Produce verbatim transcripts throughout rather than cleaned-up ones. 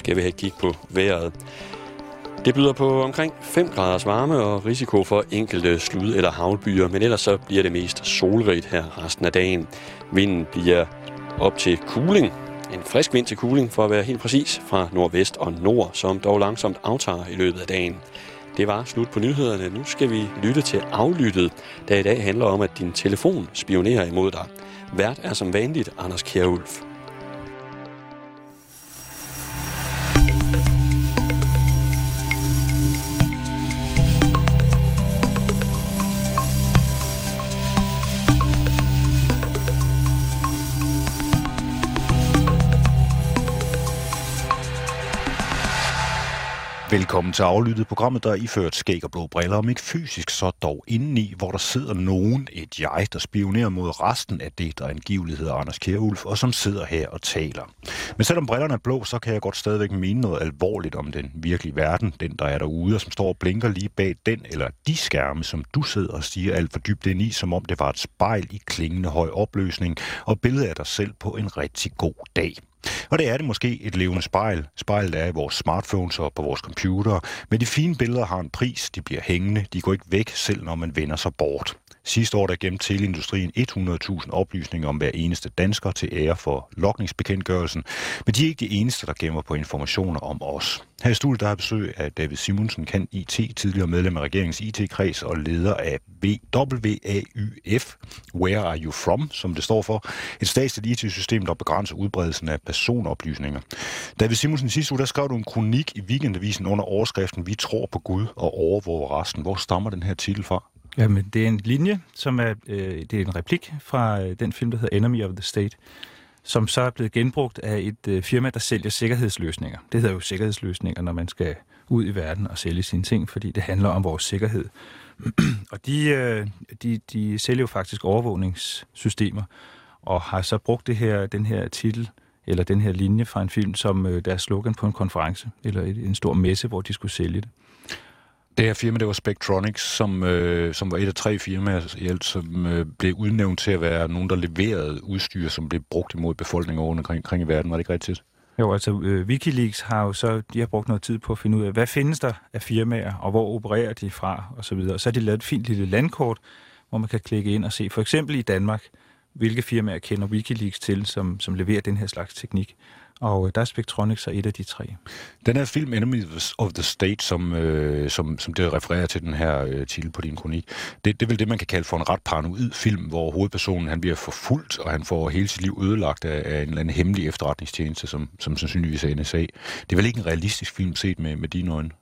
skal vi have et kig på vejret. Det byder på omkring fem graders varme og risiko for enkelte slud- eller havlbyer, men ellers så bliver det mest solrigt her resten af dagen. Vinden bliver op til kuling. En frisk vind til kuling, for at være helt præcis, fra nordvest og nord, som dog langsomt aftager i løbet af dagen. Det var slut på nyhederne. Nu skal vi lytte til Aflyttet, der i dag handler om, at din telefon spionerer imod dig. Vært er som vanligt Anders Kjærulf. Velkommen til Aflyttet, programmet, der er iført skæg og blå briller, om ikke fysisk, så dog indeni, hvor der sidder nogen, et jeg, der spionerer mod resten af det, der angiveligt hedder Anders Kjærulf, og som sidder her og taler. Men selvom brillerne er blå, så kan jeg godt stadigvæk mene noget alvorligt om den virkelige verden, den der er derude, og som står og blinker lige bag den eller de skærme, som du sidder og stiger alt for dybt ind i, som om det var et spejl i klingende høj opløsning, og billedet af dig selv på en rigtig god dag. Og det er det måske et levende spejl. Spejlet er i vores smartphones og på vores computere. Men de fine billeder har en pris. De bliver hængende. De går ikke væk, selv når man vender sig bort. Sidste år der gennem teleindustrien hundrede tusind oplysninger om hver eneste dansker til ære for logningsbekendtgørelsen. Men de er ikke de eneste, der gemmer på informationer om os. Her i studiet der har besøg af David Simonsen, kan I T, tidligere medlem af regeringens I T-kreds og leder af W A Y F, Where Are You From, som det står for. Et statsligt I T-system, der begrænser udbredelsen af personoplysninger. David Simonsen, sidste uge der skrev du en kronik i Weekendavisen under overskriften Vi tror på Gud og overvåger resten. Hvor stammer den her titel fra? Jamen, det er en linje, som er, øh, det er en replik fra øh, den film, der hedder Enemy of the State, som så er blevet genbrugt af et øh, firma, der sælger sikkerhedsløsninger. Det hedder jo sikkerhedsløsninger, når man skal ud i verden og sælge sine ting, fordi det handler om vores sikkerhed. Og de, øh, de, de sælger jo faktisk overvågningssystemer, og har så brugt det her, den her titel, eller den her linje fra en film, som øh, deres slogan på en konference, eller et, en stor messe, hvor de skulle sælge det. Det her firma, det var Spectronics, som, øh, som var et af tre firmaer, som øh, blev udnævnt til at være nogen, der leverede udstyr, som blev brugt imod befolkningen rundt omkring, omkring i verden. Var det ikke rigtigt? Jo, altså øh, Wikileaks har jo så, de har brugt noget tid på at finde ud af, hvad findes der af firmaer, og hvor opererer de fra, og så videre. Og så har de lavet et fint lille landkort, hvor man kan klikke ind og se, for eksempel i Danmark, hvilke firmaer kender Wikileaks til, som, som leverer den her slags teknik. Og der er Spectronics så et af de tre. Den her film, Enemy of the State, som, øh, som, som det refererer til den her øh, titel på din kronik, det, det er vel det, man kan kalde for en ret paranoid film, hvor hovedpersonen han bliver forfulgt, og han får hele sit liv ødelagt af, af en eller anden hemmelig efterretningstjeneste, som, som sandsynligvis er N S A. Det er vel ikke en realistisk film set med, med dine øjne?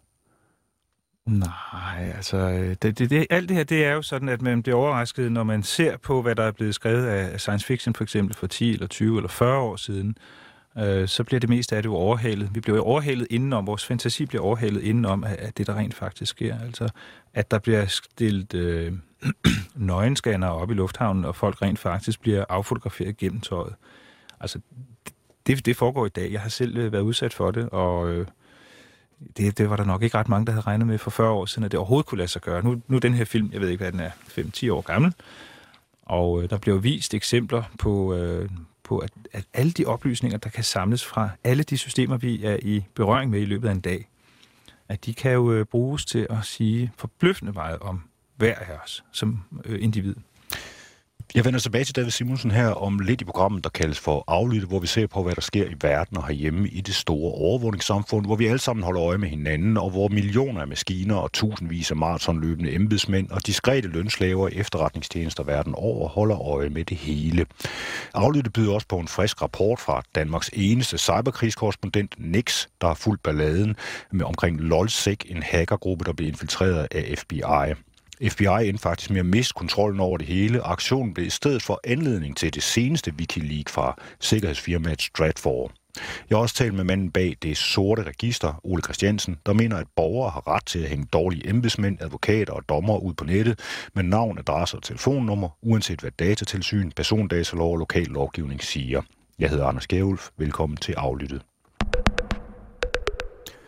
Nej, altså, det, det, det, alt det her, det er jo sådan, at man bliver overrasket, når man ser på, hvad der er blevet skrevet af science fiction, for eksempel for ti eller tyve eller fyrre år siden, øh, så bliver det meste af det jo overhalet. Vi bliver jo overhalet indenom, vores fantasi bliver overhalet indenom af, af det, der rent faktisk sker. Altså, at der bliver stillet øh, nøgenscanner op i lufthavnen, og folk rent faktisk bliver affotograferet gennem tøjet. Altså, det, det foregår i dag. Jeg har selv øh, været udsat for det, og øh, det, det var der nok ikke ret mange, der havde regnet med for fyrre år siden, at det overhovedet kunne lade sig gøre. Nu, nu den her film, jeg ved ikke, hvad den er, fem til ti år gammel, og øh, der bliver vist eksempler på, øh, på at, at alle de oplysninger, der kan samles fra alle de systemer, vi er i berøring med i løbet af en dag, at de kan jo øh, bruges til at sige forbløffende meget om hver af os som øh, individ. Jeg vender tilbage til David Simonsen her om lidt i programmet, der kaldes for Aflyttet, hvor vi ser på, hvad der sker i verden og herhjemme i det store overvågningssamfund, hvor vi alle sammen holder øje med hinanden, og hvor millioner af maskiner og tusindvis af maratonløbende embedsmænd og diskrete lønslaver i efterretningstjenester verden over holder øje med det hele. Aflyttet byder også på en frisk rapport fra Danmarks eneste cyberkrigskorrespondent Nix, der har fulgt balladen med omkring LOLsec, en hackergruppe, der blev infiltreret af F B I. F B I endte faktisk med at miste kontrollen over det hele. Aktionen blev i stedet for anledning til det seneste Wikileaks fra sikkerhedsfirmaet Stratfor. Jeg har også talt med manden bag det sorte register, Ole Christiansen, der mener, at borgere har ret til at hænge dårlige embedsmænd, advokater og dommere ud på nettet med navn, adresse og telefonnummer, uanset hvad datatilsyn, persondatalov og lokal lovgivning siger. Jeg hedder Anders Kjærulf. Velkommen til Aflyttet.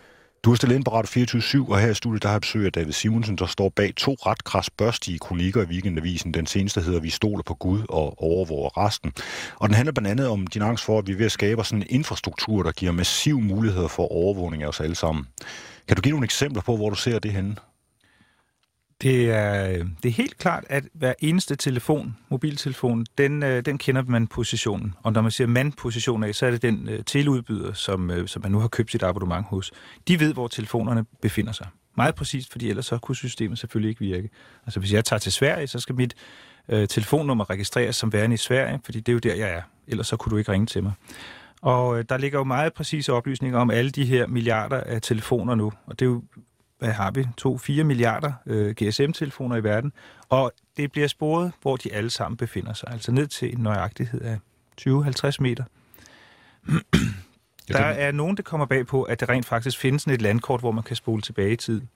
Du har stillet ind på Radio fireogtyve syv, og her i studiet der har jeg besøg af David Simonsen, der står bag to ret krasbørstige kronikker i Weekendavisen. Den seneste hedder Vi stoler på Gud og overvåger resten. Og den handler blandt andet om din angst for, at vi er ved at skabe sådan en infrastruktur, der giver massiv muligheder for overvågning af os alle sammen. Kan du give nogle eksempler på, hvor du ser det henne? Det er, det er helt klart, at hver eneste telefon, mobiltelefon, den, den kender man positionen. Og når man siger man-position af, så er det den uh, teleudbyder, som, uh, som man nu har købt sit abonnement hos. De ved, hvor telefonerne befinder sig. Meget præcist, fordi ellers så kunne systemet selvfølgelig ikke virke. Altså hvis jeg tager til Sverige, så skal mit uh, telefonnummer registreres som værende i Sverige, fordi det er jo der, jeg er. Ellers så kunne du ikke ringe til mig. Og uh, der ligger jo meget præcise oplysninger om alle de her milliarder af telefoner nu. Og det er jo hvad har vi? to fire milliarder øh, G S M-telefoner i verden, og det bliver sporet, hvor de alle sammen befinder sig, altså ned til en nøjagtighed af tyve til halvtreds meter. Der er nogen, der kommer bag på, at det rent faktisk findes sådan et landkort, hvor man kan spole tilbage i tid.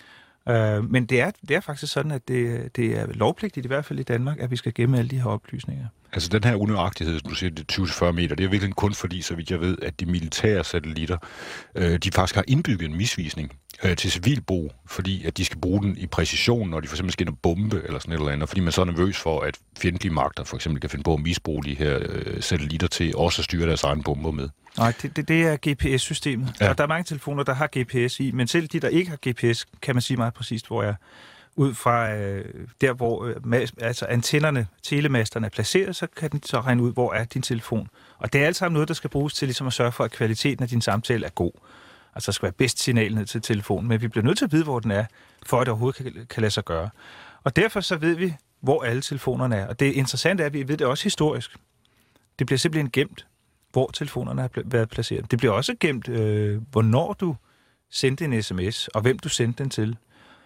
Uh, men det er, det er faktisk sådan, at det, det er lovpligtigt, i hvert fald i Danmark, at vi skal gemme alle de her oplysninger. Altså den her unøjagtighed, du siger, det er tyve til fyrre meter, det er virkelig kun fordi, så vidt jeg ved, at de militære satellitter, øh, de faktisk har indbygget en misvisning øh, til civilbrug, fordi at de skal bruge den i præcision, når de for eksempel skal ind og bombe eller sådan et eller andet, fordi man så er nervøs for, at fjendtlige magter for eksempel kan finde på at misbruge de her øh, satellitter til også at styre deres egen bomber med. Nej, det, det, det er G P S-systemet. Ja. Og der er mange telefoner, der har G P S i, men selv de, der ikke har G P S, kan man sige meget præcist, hvor jeg er. Ud fra øh, der, hvor øh, altså antennerne, telemasterne er placeret, så kan den så regne ud, hvor er din telefon. Og det er alt sammen noget, der skal bruges til ligesom at sørge for, at kvaliteten af din samtale er god. Altså der skal være bedst signal ned til telefonen, men vi bliver nødt til at vide, hvor den er, for at det overhovedet kan, kan lade sig gøre. Og derfor så ved vi, hvor alle telefonerne er. Og det interessante er, at vi ved det også historisk. Det bliver simpelthen gemt, hvor telefonerne har været placeret. Det bliver også gemt, øh, hvornår du sendte en sms, og hvem du sendte den til.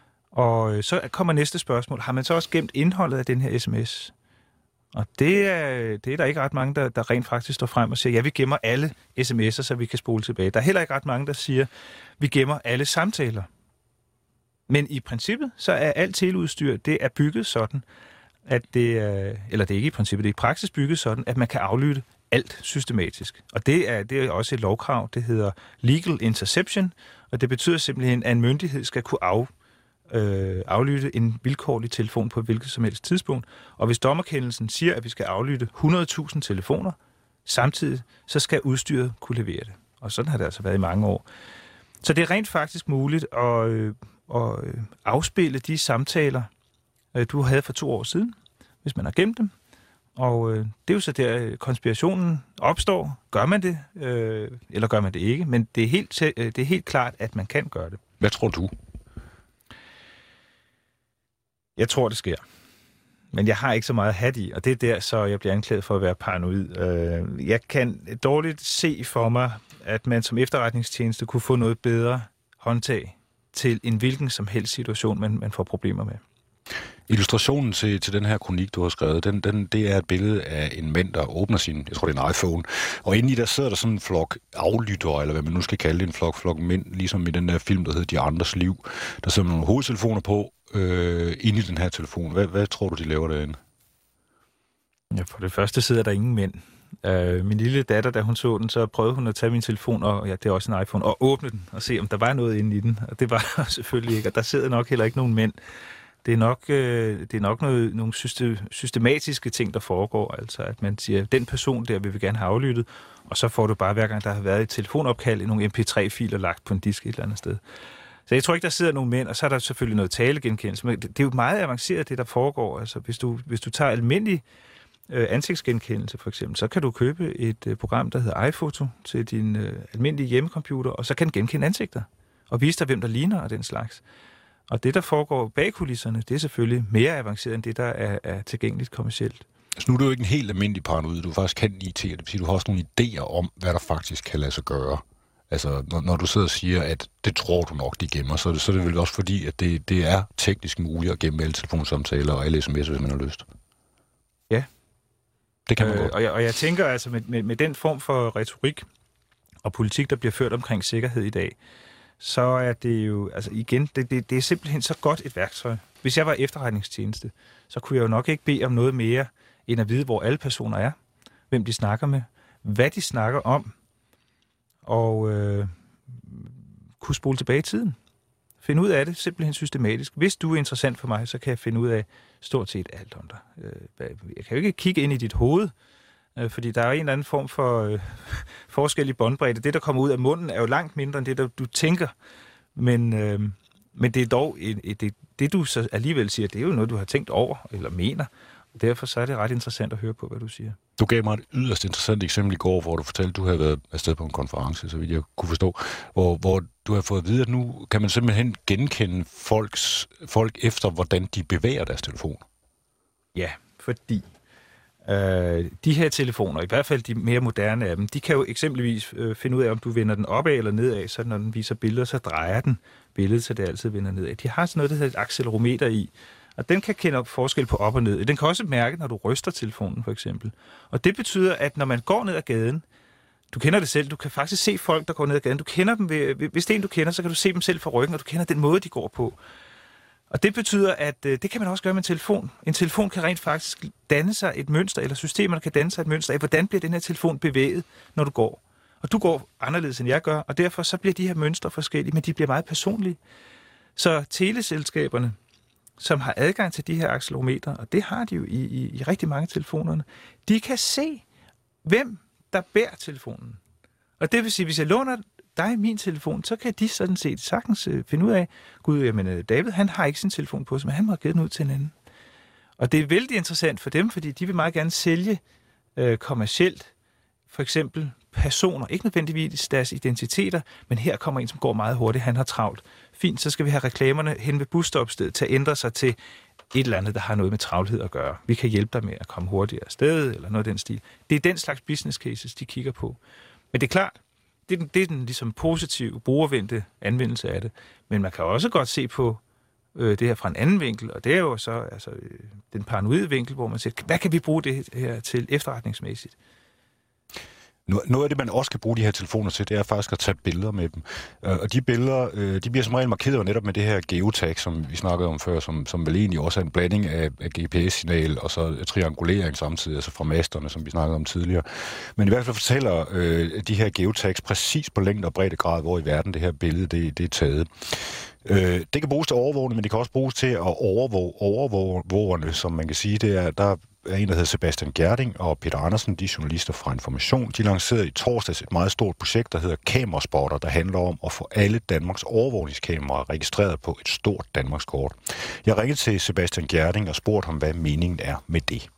Og så kommer næste spørgsmål. Har man så også gemt indholdet af den her sms? Og det er, det er der ikke ret mange, der, der rent faktisk står frem og siger, ja, vi gemmer alle sms'er, så vi kan spole tilbage. Der er heller ikke ret mange, der siger, vi gemmer alle samtaler. Men i princippet, så er alt teleudstyr, det er bygget sådan, at det er, eller det er ikke i princippet, det er i praksis bygget sådan, at man kan aflytte alt systematisk. Og det er, det er også et lovkrav, det hedder legal interception, og det betyder simpelthen, at en myndighed skal kunne af Øh, aflytte en vilkårlig telefon på et hvilket som helst tidspunkt. Og hvis dommerkendelsen siger, at vi skal aflytte hundrede tusind telefoner, samtidig så skal udstyret kunne levere det. Og sådan har det altså været i mange år. Så det er rent faktisk muligt at, øh, at afspille de samtaler, øh, du havde for to år siden, hvis man har gemt dem. Og øh, det er jo så der, konspirationen opstår. Gør man det, øh, eller gør man det ikke? Men det er, helt, øh, det er helt klart, at man kan gøre det. Hvad tror du? Jeg tror, det sker. Men jeg har ikke så meget hat i, og det er der, så jeg bliver anklaget for at være paranoid. Jeg kan dårligt se for mig, at man som efterretningstjeneste kunne få noget bedre håndtag til en hvilken som helst situation, man, man får problemer med. Illustrationen til, til den her kronik, du har skrevet, den, den, det er et billede af en mand, der åbner sin, jeg tror det er en iPhone, og inde i der sidder der sådan en flok aflyttere, eller hvad man nu skal kalde det, en flok, flok mænd, ligesom i den der film, der hedder De Andres Liv. Der sidder nogle hovedtelefoner på, øh, inde i den her telefon. Hvad, hvad tror du, de laver derinde? Ja, for det første sidder der ingen mænd. Uh, min lille datter, da hun så den, så prøvede hun at tage min telefon, og ja, det er også en iPhone, og åbne den, og se, om der var noget inde i den. Og det var selvfølgelig ikke, og der sidder nok heller ikke nogen mænd. Det er nok, øh, det er nok noget, nogle systematiske ting, der foregår. Altså, at man siger, den person der vil vi gerne have aflyttet, og så får du bare, hver gang der har været et telefonopkald, nogle M P tre filer lagt på en disk et eller andet sted. Så jeg tror ikke, der sidder nogen mænd, og så er der selvfølgelig noget talegenkendelse. Men det er jo meget avanceret, det der foregår. Altså, hvis du, hvis du tager almindelig øh, ansigtsgenkendelse, for eksempel, så kan du købe et øh, program, der hedder iPhoto, til din øh, almindelige hjemmecomputer, og så kan den genkende ansigter, og vise dig, hvem der ligner og den slags. Og det, der foregår bag kulisserne, det er selvfølgelig mere avanceret end det, der er, er tilgængeligt kommercielt. Så nu er du jo ikke en helt almindelig paranoid. Du faktisk kan I T, det vil sige, du har også nogle idéer om, hvad der faktisk kan lade sig gøre. Altså, når, når du sidder og siger, at det tror du nok, de gemmer, så er det, så er det vel også fordi, at det, det er teknisk muligt at gemme alle telefonsamtaler og alle sms'er, hvis man har lyst. Ja. Det kan man øh, godt. Og jeg, og jeg tænker altså, med, med, med den form for retorik og politik, der bliver ført omkring sikkerhed i dag, så er det jo, altså igen, det, det, det er simpelthen så godt et værktøj. Hvis jeg var efterretningstjeneste, så kunne jeg jo nok ikke bede om noget mere, end at vide, hvor alle personer er, hvem de snakker med, hvad de snakker om, og øh, kunne spole tilbage i tiden. Finde ud af det simpelthen systematisk. Hvis du er interessant for mig, så kan jeg finde ud af stort set alt om dig. Jeg kan jo ikke kigge ind i dit hoved, fordi der er en eller anden form for øh, forskel i båndbredde. Det, der kommer ud af munden, er jo langt mindre end det, der du tænker. Men, øh, men det er dog, et, det, det du så alligevel siger, det er jo noget, du har tænkt over eller mener. Og derfor så er det ret interessant at høre på, hvad du siger. Du gav mig et yderst interessant eksempel i går, hvor du fortalte, at du havde været afsted på en konference, så vidt jeg kunne forstå, hvor, hvor du har fået at vide, at nu kan man simpelthen genkende folks, folk efter, hvordan de bevæger deres telefon. Ja, fordi øh, de her telefoner, i hvert fald de mere moderne af dem, de kan jo eksempelvis øh, finde ud af, om du vender den opad eller nedad, så når den viser billeder, så drejer den billedet, så det altid vender nedad. De har sådan noget, der hedder et accelerometer i, og den kan kende forskel på op og ned. Den kan også mærke, når du ryster telefonen, for eksempel. Og det betyder, at når man går ned ad gaden, du kender det selv, du kan faktisk se folk, der går ned ad gaden. Du kender dem ved, hvis det er en, du kender, så kan du se dem selv fra ryggen, og du kender den måde, de går på. Og det betyder, at øh, det kan man også gøre med en telefon. En telefon kan rent faktisk danne sig et mønster, eller systemerne kan danne sig et mønster af, hvordan bliver den her telefon bevæget, når du går. Og du går anderledes, end jeg gør, og derfor så bliver de her mønstre forskellige, men de bliver meget personlige. Så teleselskaberne, som har adgang til de her accelerometer, og det har de jo i, i, i rigtig mange telefonerne, de kan se, hvem der bærer telefonen. Og det vil sige, hvis jeg låner dig min telefon, så kan de sådan set sagtens øh, finde ud af, gud, jamen David, han har ikke sin telefon på sig, men han må have givet den ud til en anden. Og det er vældig interessant for dem, fordi de vil meget gerne sælge øh, kommercielt, for eksempel personer, ikke nødvendigvis deres identiteter, men her kommer en, som går meget hurtigt, han har travlt. Fint, så skal vi have reklamerne hen ved busstopstedet til at ændre sig til et eller andet, der har noget med travlhed at gøre. Vi kan hjælpe dig med at komme hurtigere afsted, eller noget af den stil. Det er den slags business cases, de kigger på. Men det er klart, det er den, det er den ligesom positive, brugervendte anvendelse af det. Men man kan også godt se på øh, det her fra en anden vinkel, og det er jo så altså, øh, den paranoide vinkel, hvor man siger, hvad kan vi bruge det her til efterretningsmæssigt? Noget af det, man også kan bruge de her telefoner til, det er faktisk at tage billeder med dem. Og de billeder, de bliver som regel markeret netop med det her geotag, som vi snakkede om før, som, som vel egentlig også er en blanding af, af G P S-signal og så triangulering samtidig, altså fra masterne, som vi snakkede om tidligere. Men i hvert fald fortæller øh, de her geotags præcis på længde og breddegrad, hvor i verden det her billede det, det er taget. Øh, det kan bruges til overvågning, men det kan også bruges til at overvåge overvågerne, som man kan sige, det er, der er en, der hedder Sebastian Gjerding og Peter Andersen, de journalister fra Information. De lancerede i torsdags et meget stort projekt, der hedder Kameraspotter, der handler om at få alle Danmarks overvågningskameraer registreret på et stort Danmarkskort. Jeg ringede til Sebastian Gjerding og spurgte ham, hvad meningen er med det.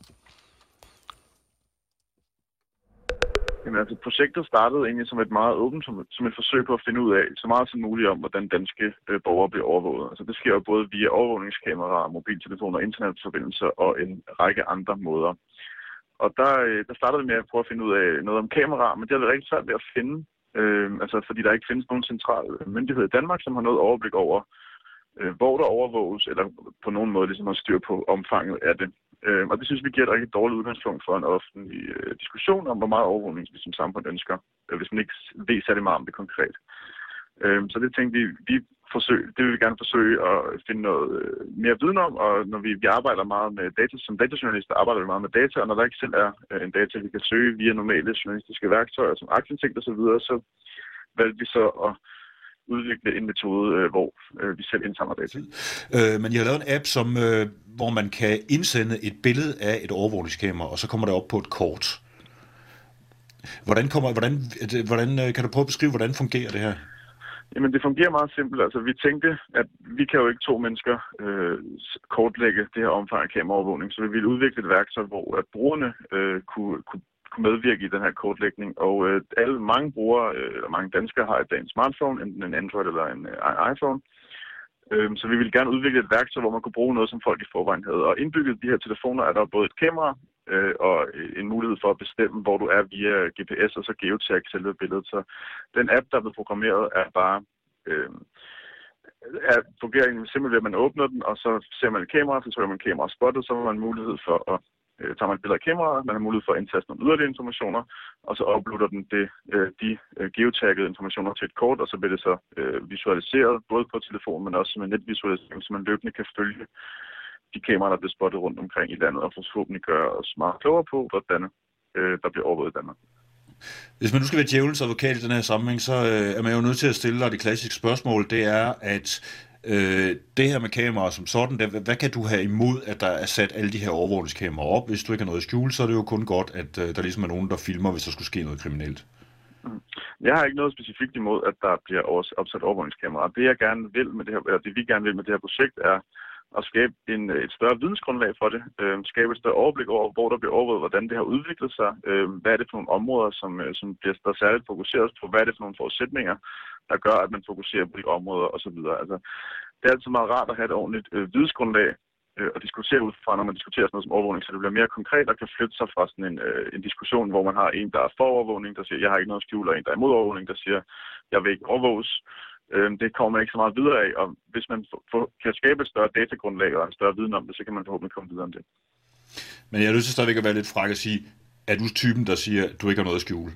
Jamen, altså, projektet startede egentlig som et meget åbent, som, som et forsøg på at finde ud af så meget som muligt om, hvordan danske øh, borgere bliver overvåget. Altså, det sker jo både via overvågningskameraer, mobiltelefoner, internetforbindelser og en række andre måder. Og der, øh, der startede vi med at prøve at finde ud af noget om kameraer, men det har været rigtig svært ved at finde, øh, altså, fordi der ikke findes nogen central myndighed i Danmark, som har noget overblik over, øh, hvor der overvåges, eller på nogen måde ligesom har styr på omfanget af det. Øh, og det synes vi giver et rigtig dårligt udgangspunkt for en offentlig øh, diskussion om, hvor meget overvågning vi som samfund ønsker, øh, hvis man ikke ved særlig meget om det konkret. Øh, så det tænkte vi, vi forsøg, det vil vi gerne forsøge at finde noget øh, mere viden om, og når vi, vi arbejder meget med data, som datajournalister arbejder vi meget med data, og når der ikke selv er øh, en data, vi kan søge via normale journalistiske værktøjer, som aktindsigt og så videre, så valgte vi så at udvikle en metode, øh, hvor øh, vi selv indsamler data. Øh, men jeg har lavet en app, som, øh, hvor man kan indsende et billede af et overvågningskamera, og så kommer det op på et kort. Hvordan, kommer, hvordan, hvordan kan du prøve at beskrive, hvordan fungerer det her? Jamen, det fungerer meget simpelt. Altså, vi tænkte, at vi kan jo ikke to mennesker øh, kortlægge det her omfang af kameraovervågning, så vi ville udvikle et værktøj, hvor at brugerne øh, kunne, kunne kunne medvirke i den her kortlægning. Og øh, alle mange brugere, øh, eller mange danskere har i dag en smartphone, enten en Android eller en, øh, en iPhone. Øh, så vi ville gerne udvikle et værktøj, hvor man kunne bruge noget, som folk i forvejen havde. Og indbygget i de her telefoner er der både et kamera øh, og en mulighed for at bestemme, hvor du er via G P S og så geotag selve billedet. Så den app, der er blevet programmeret, er bare øh, er, fungerer simpelthen ved, at man åbner den, og så ser man et kamera, så trykker man kamera spottet, så har man mulighed for at øh, tager man et billede af kameraet, man har mulighed for at indtaste nogle yderligere informationer, og så uploader den det, øh, de øh, geotaggede informationer til et kort, og så bliver det så øh, visualiseret, både på telefonen, men også som en netvisualisering, så man løbende kan følge de kameraer, der bliver spottet rundt omkring i landet, og forhåbentlig gøre os meget klogere på, hvordan øh, der bliver overvåget i Danmark. Hvis man nu skal være djævelens advokat i den her sammenhæng, så øh, er man jo nødt til at stille dig det klassiske spørgsmål. Det er, at øh, det her med kameraer som sådan, det, hvad kan du have imod, at der er sat alle de her overvågningskameraer op? Hvis du ikke har noget at skjule, så er det jo kun godt, at øh, der ligesom er nogen, der filmer, hvis der skulle ske noget kriminelt. Jeg har ikke noget specifikt imod, at der bliver opsat overvågningskameraer. Det jeg gerne vil med det her, eller det vi gerne vil med det her projekt, er at skabe en, et større vidensgrundlag for det, øh, skabe et større overblik over, hvor der bliver overvåget, hvordan det har udviklet sig, øh, hvad er det for nogle områder, som, øh, som bliver der særligt fokuseret på, hvad er det for nogle forudsætninger, der gør, at man fokuserer på de områder osv. Altså, det er altid meget rart at have et ordentligt øh, vidensgrundlag øh, at diskutere ud fra, når man diskuterer sådan noget som overvågning, så det bliver mere konkret og kan flytte sig fra sådan en, øh, en diskussion, hvor man har en, der er for overvågning, der siger, jeg har ikke noget at skjule, og en, der er imod overvågning, der siger, jeg vil ikke overvåges. Det kommer man ikke så meget videre af, og hvis man kan skabe et større datagrundlag og en større viden om det, så kan man forhåbentlig komme videre om det. Men jeg er nødt til stadigvæk at være lidt fræk at sige, er du typen, der siger, at du ikke har noget at skjule?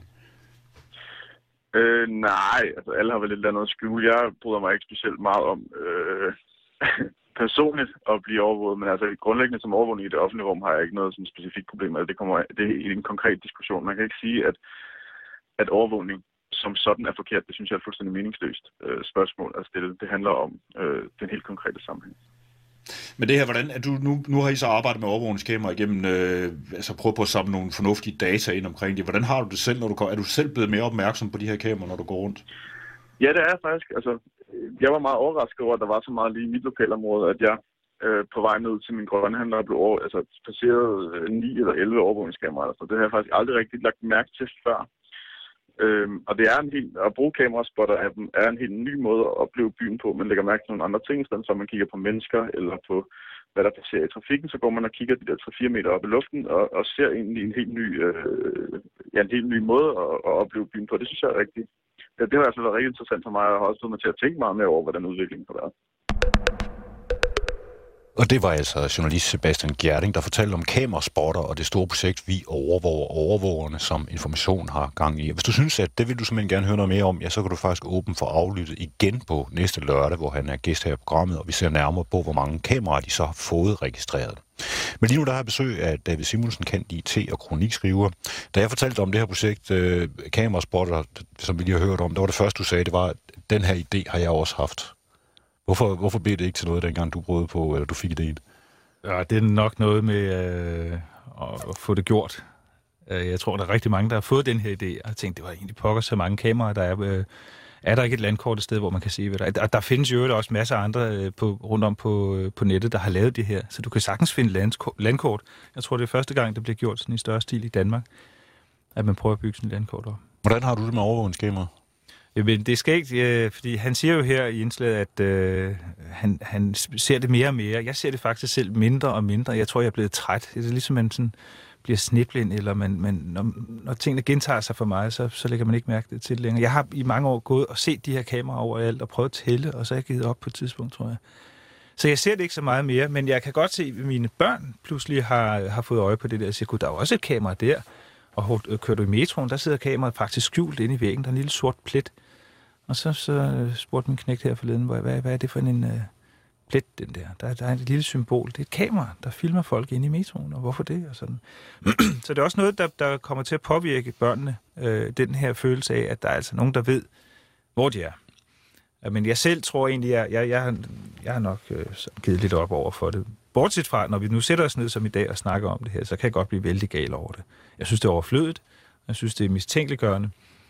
Øh, nej, altså alle har vel lidt noget at skjule. Jeg bryder mig ikke specielt meget om øh, personligt at blive overvåget, men altså grundlæggende som overvågning i det offentlige rum har jeg ikke noget sådan specifikt problem med. Det kommer det er en konkret diskussion. Man kan ikke sige, at, at overvågning som sådan er forkert. Det synes jeg er et fuldstændig meningsløst øh, spørgsmål at stille. Det handler om øh, den helt konkrete sammenhæng. Men det her, hvordan er du, nu, nu har I så arbejdet med overvågningskameraer igennem, øh, altså prøve på at samle nogle fornuftige data ind omkring det. Hvordan har du det selv, når du er du selv blevet mere opmærksom på de her kameraer, når du går rundt? Ja, det er jeg faktisk. Altså, jeg var meget overrasket over, at der var så meget lige i mit lokalområde, at jeg øh, på vej ned til min grønhandler blev over, altså, passeret øh, ni eller elleve overvågningskameraer. Så det har jeg faktisk aldrig rigtig lagt mærke til før. Øhm, og det er en helt, at bruge kameraspotter af dem er en helt ny måde at opleve byen på. Man lægger mærke til nogle andre ting, i stedet for at man kigger på mennesker eller på, hvad der passerer i trafikken. Så går man og kigger de der tre til fire meter op i luften og, og ser egentlig en helt ny, øh, ja, en helt ny måde at, at opleve byen på. Det synes jeg er rigtig. Ja, det har altså været rigtig interessant for mig, og har også fået mig til at tænke meget mere over, hvordan udviklingen har været. Og det var altså journalist Sebastian Gjerding, der fortalte om kameraspotter og det store projekt, vi overvåger overvågerne, som Information har gang i. Hvis du synes, at det vil du simpelthen gerne høre noget mere om, ja, så kan du faktisk åbne for aflyttet igen på næste lørdag, hvor han er gæst her i programmet, og vi ser nærmere på, hvor mange kameraer de så har fået registreret. Men lige nu der har jeg besøg af David Simonsen, kendt I T og kronikskriver. Da jeg fortalte om det her projekt, øh, kameraspotter, som vi lige har hørt om, det var det første, du sagde, det var, at den her idé har jeg også haft. Hvorfor, hvorfor blev det ikke til noget, dengang du prøvede på, eller du fik idéen? Ja, det er nok noget med øh, at få det gjort. Jeg tror, der er rigtig mange, der har fået den her idé, og har tænkt, det var egentlig pokker så mange kameraer, der er. Øh, er der ikke et landkort et sted, hvor man kan se, hvad der er? Der, der findes jo også masser af andre øh, på, rundt om på, øh, på nettet, der har lavet det her, så du kan sagtens finde landkort. landkort. Jeg tror, det er første gang, det bliver gjort sådan i større stil i Danmark, at man prøver at bygge sådan et landkort op. Hvordan har du det med overvågningskameraer? Men det skal ikke, fordi han siger jo her i indslaget, at øh, han, han ser det mere og mere. Jeg ser det faktisk selv mindre og mindre. Jeg tror, jeg er blevet træt. Det er ligesom, man sådan bliver snitblind, eller man, man, når, når tingene gentager sig for mig, så, så lægger man ikke mærke til det længere. Jeg har i mange år gået og set de her kameraer overalt og prøvet at tælle, og så er jeg givet op på et tidspunkt, tror jeg. Så jeg ser det ikke så meget mere, men jeg kan godt se, at mine børn pludselig har, har fået øje på det der, og siger, gud, der er jo også et kamera der. Og kører du i metroen, der sidder kameraet faktisk skjult inde i væggen. Der er en lille sort plet. Og så, så spurgte min knægt her forleden, hvad, hvad er det for en uh, plet, den der? der? Der er et lille symbol. Det er et kamera, der filmer folk inde i metroen, og hvorfor det? Og sådan. Så det er også noget, der, der kommer til at påvirke børnene, øh, den her følelse af, at der er altså nogen, der ved, hvor de er. Men jeg selv tror egentlig, jeg, jeg, jeg, har, jeg har nok øh, givet lidt op over for det. Bortset fra, når vi nu sætter os ned som i dag og snakker om det her, så kan jeg godt blive vældig gal over det. Jeg synes, det er overflødigt. Jeg synes, det er mistænkeliggørende.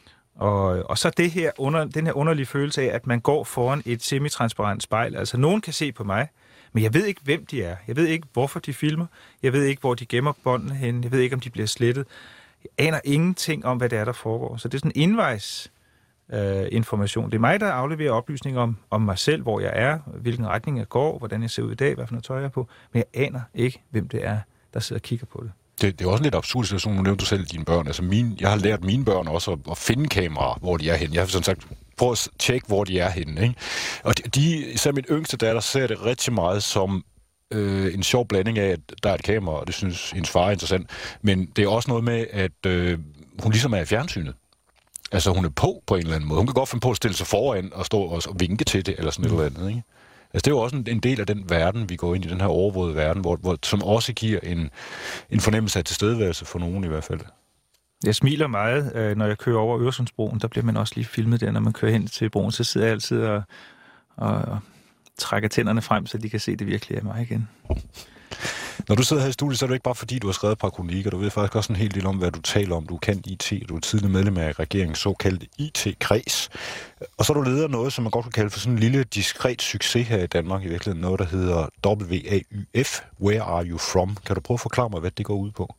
Og, og så det her under, den her underlige følelse af, at man går foran et semitransparent spejl. Altså, nogen kan se på mig, men jeg ved ikke, hvem de er. Jeg ved ikke, hvorfor de filmer. Jeg ved ikke, hvor de gemmer båndene henne. Jeg ved ikke, om de bliver slettet. Jeg aner ingenting om, hvad det er, der foregår. Så det er sådan en indvejs øh, information. Det er mig, der afleverer oplysninger om, om mig selv, hvor jeg er, hvilken retning jeg går, hvordan jeg ser ud i dag, hvad for noget tøj jeg er på. Men jeg aner ikke, hvem det er, der sidder og kigger på det. Det, det er også en lidt absurd situation. Nu nævnte du selv dine børn. Altså mine, jeg har lært mine børn også at, at finde kameraer, hvor de er henne. Jeg har sådan sagt, prøv at tjekke, hvor de er henne. Ikke? Og de, de, især min yngste datter, ser det rigtig meget som øh, en sjov blanding af, at der er et kamera, og det synes hendes far er interessant. Men det er også noget med, at øh, hun ligesom er i fjernsynet. Altså hun er på på en eller anden måde. Hun kan godt finde på at stille sig foran og stå og, og vinke til det, eller sådan mm. et eller andet. Ikke? Altså, det er jo også en, en del af den verden, vi går ind i, den her overvågede verden, hvor, hvor, som også giver en, en fornemmelse af tilstedeværelse for nogen i hvert fald. Jeg smiler meget, øh, når jeg kører over Øresundsbroen. Der bliver man også lige filmet der, når man kører hen til broen. Så sidder jeg altid og, og, og trækker tænderne frem, så de kan se, at det virkelig er mig igen. Når du sidder her i studiet, så er det ikke bare fordi, du har skrevet et par kronikker. Du ved faktisk også en hel del om, hvad du taler om. Du kan I T, du er tidligere medlem af regeringens såkaldte I T-kreds. Og så er du leder af noget, som man godt kan kalde for sådan en lille diskret succes her i Danmark. I virkeligheden noget, der hedder W A Y F, Where Are You From? Kan du prøve at forklare mig, hvad det går ud på?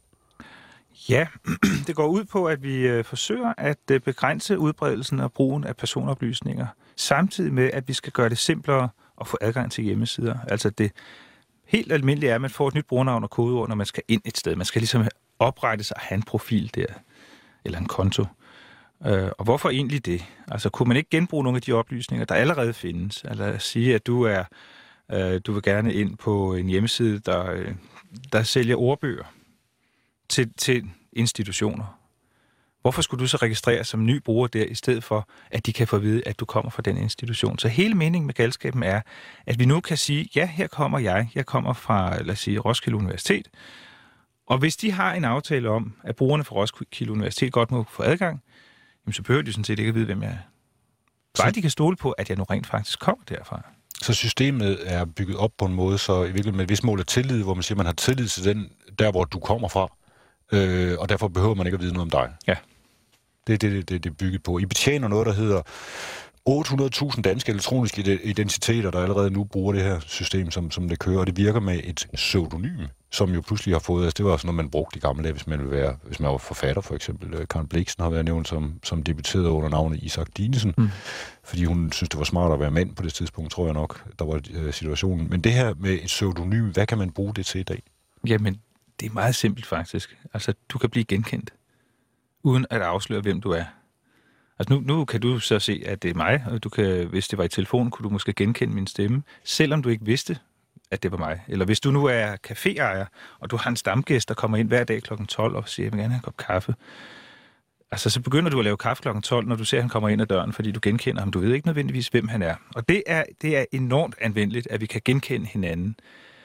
Ja, det går ud på, at vi øh, forsøger at øh, begrænse udbredelsen og brugen af personoplysninger, samtidig med, at vi skal gøre det simplere at få adgang til hjemmesider. Altså det helt almindeligt er, at man får et nyt brugernavn og kodeord, når man skal ind et sted. Man skal ligesom oprette sig og have en profil der, eller en konto. Øh, og hvorfor egentlig det? Altså kunne man ikke genbruge nogle af de oplysninger, der allerede findes? Eller sige, at du er øh, du vil gerne ind på en hjemmeside, der, øh, der sælger ordbøger til, til institutioner. Hvorfor skulle du så registrere som ny bruger der, i stedet for, at de kan få at vide, at du kommer fra den institution? Så hele meningen med galskaben er, at vi nu kan sige, ja, her kommer jeg. Jeg kommer fra, lad os sige, Roskilde Universitet. Og hvis de har en aftale om, at brugerne fra Roskilde Universitet godt må få adgang, jamen, så behøver de sådan set ikke at vide, hvem jeg er. Bare de kan stole på, at jeg nu rent faktisk kommer derfra. Så systemet er bygget op på en måde, så i virkeligheden med et vis mål af tillid, hvor man siger, at man har tillid til den, der hvor du kommer fra, øh, og derfor behøver man ikke at vide noget om dig. Ja. Det er det, det, det, det er bygget på. I betjener noget, der hedder otte hundrede tusind danske elektroniske identiteter, der allerede nu bruger det her system, som, som det kører, og det virker med et pseudonym, som jo pludselig har fået, altså det var også noget, man brugte i gamle dage, hvis man ville være, hvis man var forfatter for eksempel. Karen Blixen har været nævnt som, som debuterede under navnet Isak Dinesen, mm. fordi hun synes, det var smart at være mand på det tidspunkt, tror jeg nok, der var øh, situationen. Men det her med et pseudonym, hvad kan man bruge det til i dag? Jamen, det er meget simpelt faktisk. Altså, du kan blive genkendt, uden at afsløre, hvem du er. Altså nu, nu kan du så se, at det er mig, og du kan, hvis det var i telefonen, kunne du måske genkende min stemme, selvom du ikke vidste, at det var mig. Eller hvis du nu er caféejer, og du har en stamgæst, der kommer ind hver dag klokken tolv og siger, jeg vil gerne have en kop kaffe. Altså så begynder du at lave kaffe klokken tolv, når du ser, at han kommer ind ad døren, fordi du genkender ham. Du ved ikke nødvendigvis, hvem han er. Og det er, det er enormt anvendeligt, at vi kan genkende hinanden.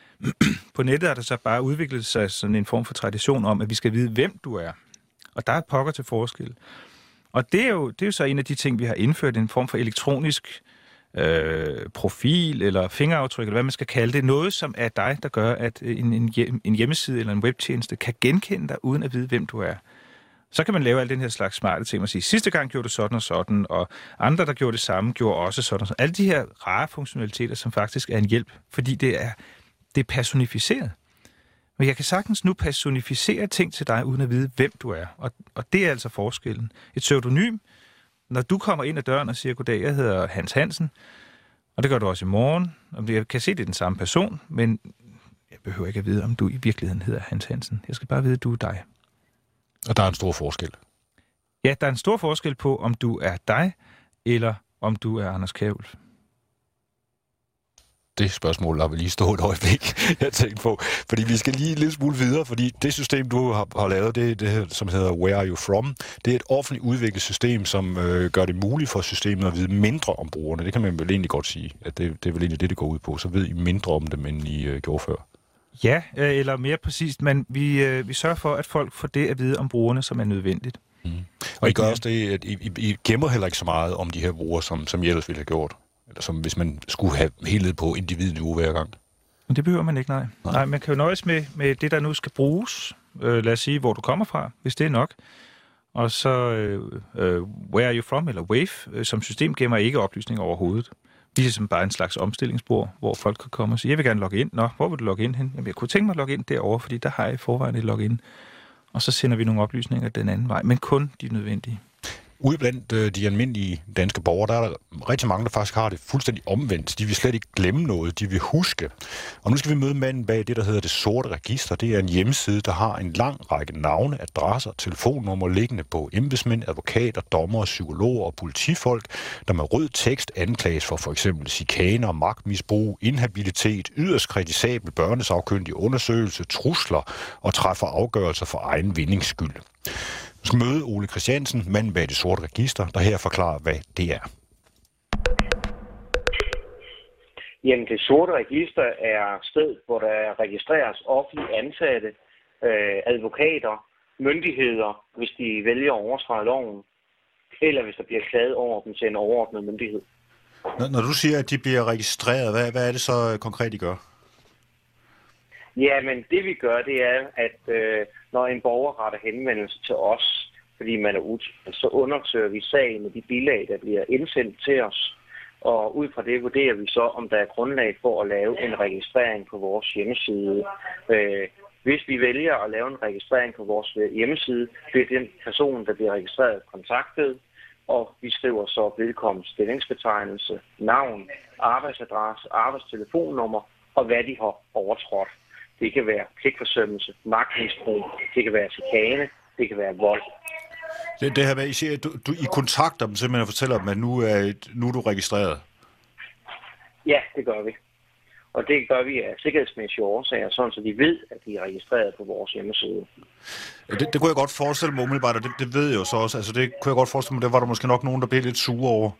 På nettet er der så bare udviklet sig sådan en form for tradition om, at vi skal vide, hvem du er. Og der er pokker til forskel. Og det er, jo, det er jo så en af de ting, vi har indført, en form for elektronisk øh, profil eller fingeraftryk, eller hvad man skal kalde det. Noget, som er dig, der gør, at en, en, hjem, en hjemmeside eller en webtjeneste kan genkende dig, uden at vide, hvem du er. Så kan man lave al den her slags smarte ting, og sige, sidste gang gjorde du sådan og sådan, og andre, der gjorde det samme, gjorde også sådan og sådan. Alle de her rare funktionaliteter, som faktisk er en hjælp, fordi det er, det er personificeret. Men jeg kan sagtens nu personificere ting til dig, uden at vide, hvem du er. Og, og det er altså forskellen. Et pseudonym, når du kommer ind ad døren og siger, goddag, jeg hedder Hans Hansen, og det gør du også i morgen, og jeg kan se, det er den samme person, men jeg behøver ikke at vide, om du i virkeligheden hedder Hans Hansen. Jeg skal bare vide, at du er dig. Og der er en stor forskel. Ja, der er en stor forskel på, om du er dig, eller om du er Anders Kjærulf. Det spørgsmål har vi lige stået et øjeblik, jeg tænkte på. Fordi vi skal lige en lille smule videre, fordi det system, du har, har lavet, det, det som hedder Where Are You From, det er et offentligt udviklet system, som øh, gør det muligt for systemet at vide mindre om brugerne. Det kan man vel egentlig godt sige, at det, det er vel egentlig det, det går ud på. Så ved I mindre om dem, end I øh, gjorde før. Ja, øh, eller mere præcist, men vi, øh, vi sørger for, at folk får det at vide om brugerne, som er nødvendigt. Mm. Og I gør også det, at I, I, I gemmer heller ikke så meget om de her brugere, som, som I ellers ville have gjort. Eller som hvis man skulle have helhed på individniveau hver gang. Men det behøver man ikke, nej. Nej, nej man kan jo nøjes med, med det, der nu skal bruges. Øh, lad os sige, hvor du kommer fra, hvis det er nok. Og så øh, øh, Where Are You From, eller Wave, øh, som system gemmer ikke oplysninger overhovedet. Vi er som bare en slags omstillingsbord, hvor folk kan komme og sige, jeg vil gerne logge ind. Nå, hvor vil du logge ind hen? Jamen, jeg kunne tænke mig at logge ind derovre, fordi der har jeg i forvejen et login. Og så sender vi nogle oplysninger den anden vej, men kun de nødvendige. Ude blandt øh, de almindelige danske borgere, der er der rigtig mange, der faktisk har det fuldstændig omvendt. De vil slet ikke glemme noget, de vil huske. Og nu skal vi møde manden bag det, der hedder Det Sorte Register. Det er en hjemmeside, der har en lang række navne, adresser, telefonnummer liggende på embedsmænd, advokater, dommere, psykologer og politifolk, der med rød tekst anklages for for eksempel chikaner, magtmisbrug, inhabilitet, yderst kritisabel børnesagkyndig undersøgelse, trusler og træffer afgørelser for egen vindings skyld. Vi skal møde Ole Christiansen, manden bag Det Sorte Register, der her forklarer, hvad det er. Jamen, Det Sorte Register er sted, hvor der registreres offentligt ansatte, øh, advokater, myndigheder, hvis de vælger at overtræde loven, eller hvis der bliver klaget over dem til en overordnet myndighed. Når, når du siger, at de bliver registreret, hvad, hvad er det så konkret, de gør? Ja, men det vi gør, det er, at øh, når en borger retter henvendelse til os, fordi man er utilfreds, så undersøger vi sagen med de bilag, der bliver indsendt til os. Og ud fra det vurderer vi så, om der er grundlag for at lave en registrering på vores hjemmeside. Øh, hvis vi vælger at lave en registrering på vores hjemmeside, bliver den person, der bliver registreret, kontaktet, og vi skriver så vedkommende stillingsbetegnelse, navn, arbejdsadresse, arbejdstelefonnummer og hvad de har overtrådt. Det kan være pligtforsømmelse, magtmisbrug, det kan være chikane, det kan være vold. Det, det her med, I siger, at du, du, I kontakter dem simpelthen og fortæller dem, at nu er, nu er du registreret? Ja, det gør vi. Og det gør vi af sikkerhedsmæssige årsager, sådan så de ved, at de er registreret på vores hjemmeside. Det, det kunne jeg godt forestille mig umiddelbart, og det, det ved jeg jo så også. Altså det kunne jeg godt forestille mig, det var der måske nok nogen, der blev lidt sure over.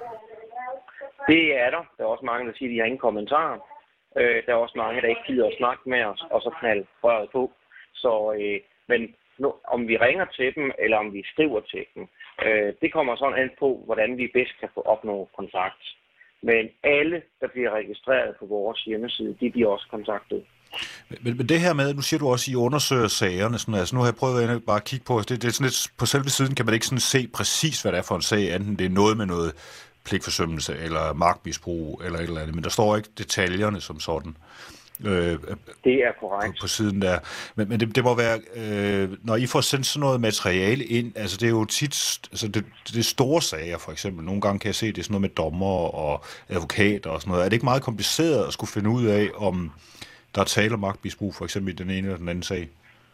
Det er der. Der er også mange, der siger, at de har ingen kommentarer. Øh, der er også mange, der ikke gider at snakke med os, og så knalde røret på. Så, øh, men nu, om vi ringer til dem, eller om vi skriver til dem, øh, det kommer sådan an på, hvordan vi bedst kan få opnå kontakt. Men alle, der bliver registreret på vores hjemmeside, de bliver også kontaktet. Men, men det her med, nu siger du også, at I undersøger sagerne, sådan, altså nu har jeg prøvet at bare at kigge på, det, det er sådan lidt, på selve siden kan man ikke sådan se præcis, hvad det er for en sag, enten det er noget med noget pligtforsømmelse eller magtmisbrug eller et eller andet, men der står ikke detaljerne som sådan. Øh, det er korrekt. På, på siden der. Men, men det, det må være, øh, når I får sendt sådan noget materiale ind, altså det er jo tit, altså det, det er store sager for eksempel. Nogle gange kan jeg se, det er sådan noget med dommer og advokater og sådan noget. Er det ikke meget kompliceret at skulle finde ud af, om der er tale om magtmisbrug, for eksempel i den ene eller den anden sag?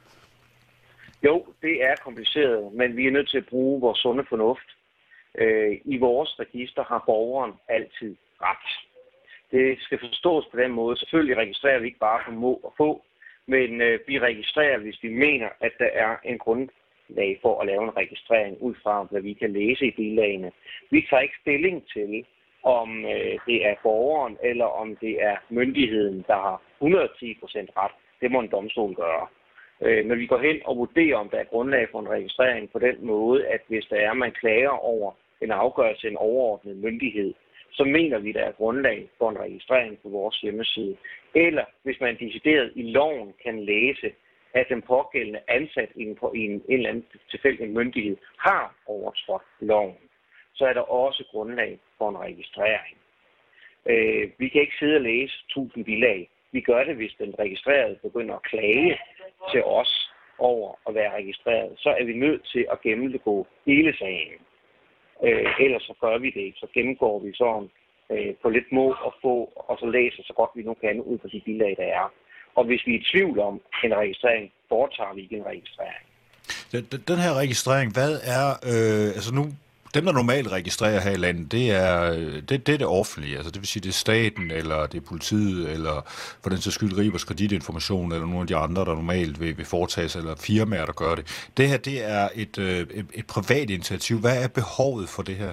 Jo, det er kompliceret, men vi er nødt til at bruge vores sunde fornuft. Øh, I vores register har borgeren altid ret. Det skal forstås på den måde. Selvfølgelig registrerer vi ikke bare på må og få, men øh, vi registrerer, hvis vi mener, at der er en grundlag for at lave en registrering ud fra, hvad vi kan læse i bilagene. Vi tager ikke stilling til, om øh, det er borgeren eller om det er myndigheden, der har et hundrede og ti procent ret. Det må en domstol gøre. Øh, men vi går hen og vurderer, om der er grundlag for en registrering på den måde, at hvis der er, man klager over en afgørelse af en overordnet myndighed, så mener vi, der er grundlag for en registrering på vores hjemmeside. Eller hvis man decideret i loven kan læse, at den pågældende ansat i en, i en, en eller anden tilfældig myndighed har overtrådt loven, så er der også grundlag for en registrering. Øh, vi kan ikke sidde og læse tusind bilag. Vi gør det, hvis den registrerede begynder at klage til os over at være registreret. Så er vi nødt til at gennemgå hele sagen. Øh, ellers så gør vi det ikke. Så gennemgår vi sådan øh, på lidt må og få, og så læser så godt vi nu kan ud på de bilag, der er. Og hvis vi er i tvivl om en registrering, foretager vi ikke en registrering. Den, den her registrering, hvad er, øh, altså nu, dem der normalt registrerer her i landet, det er det, det, er det offentlige, altså det vil sige, det er staten, eller det er politiet, eller for den sags skyld Ribers kreditinformation, eller nogle af de andre, der normalt vil, vil foretage sig, eller firmaer, der gør det. Det her, det er et, et, et privat initiativ. Hvad er behovet for det her?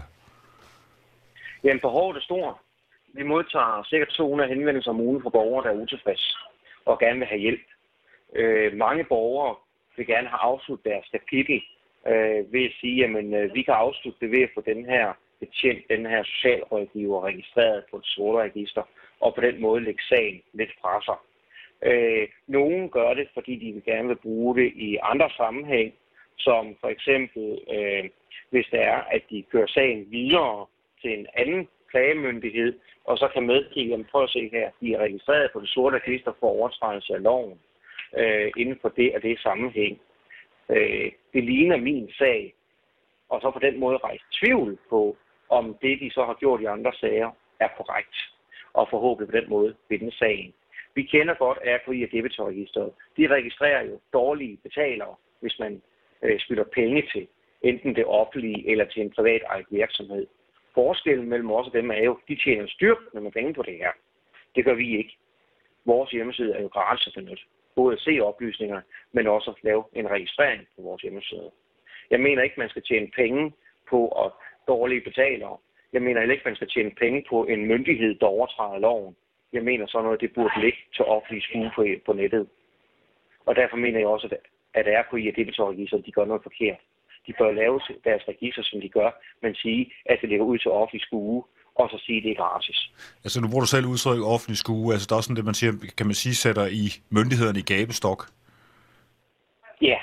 Jamen, behovet er stort. Vi modtager sikkert to hundrede henvendelser om ugen fra borgere, der er utilfreds og gerne vil have hjælp. Øh, mange borgere vil gerne have afsluttet deres kapitel øh, ved at sige, at øh, vi kan afslutte det ved at få den her betjent, den her socialrådgiver registreret på et sorte register, og på den måde lægge sagen lidt fra sig. Øh, nogle gør det, fordi de vil gerne vil bruge det i andre sammenhæng, som for eksempel, øh, hvis det er, at de kører sagen videre til en anden klagemyndighed, og så kan medgive, at prøv at se her, de er registreret på det sorte register for overtrædelse af loven øh, inden for det og det sammenhæng. Øh, det ligner min sag, og så på den måde rejse tvivl på, om det, de så har gjort i andre sager, er korrekt, og forhåbentlig på den måde vinde sagen. Vi kender godt R K I og debitorregisteret. De registrerer jo dårlige betalere, hvis man øh, skylder penge til enten det offentlige eller til en privat ejet virksomhed. Forskellen mellem os og dem er jo, de tjener styrkende med penge på det her. Det gør vi ikke. Vores hjemmeside er jo gratis at benytte. Både at se oplysninger, men også at lave en registrering på vores hjemmeside. Jeg mener ikke, man skal tjene penge på at dårlige betalere. Jeg mener heller ikke, man skal tjene penge på en myndighed, der overtræder loven. Jeg mener sådan noget, det burde ligge til offentlig skue på, på nettet. Og derfor mener jeg også, at at R K I og debitorregister, de gør noget forkert. De bør lave deres register, som de gør, men sige, at det ligger ud til offentlig skue, og så sige, at det er gratis. Altså nu bruger du selv udtryk offentlig skue, altså der er sådan det, man siger, kan man sige, sætter i myndighederne i gabestok? Ja.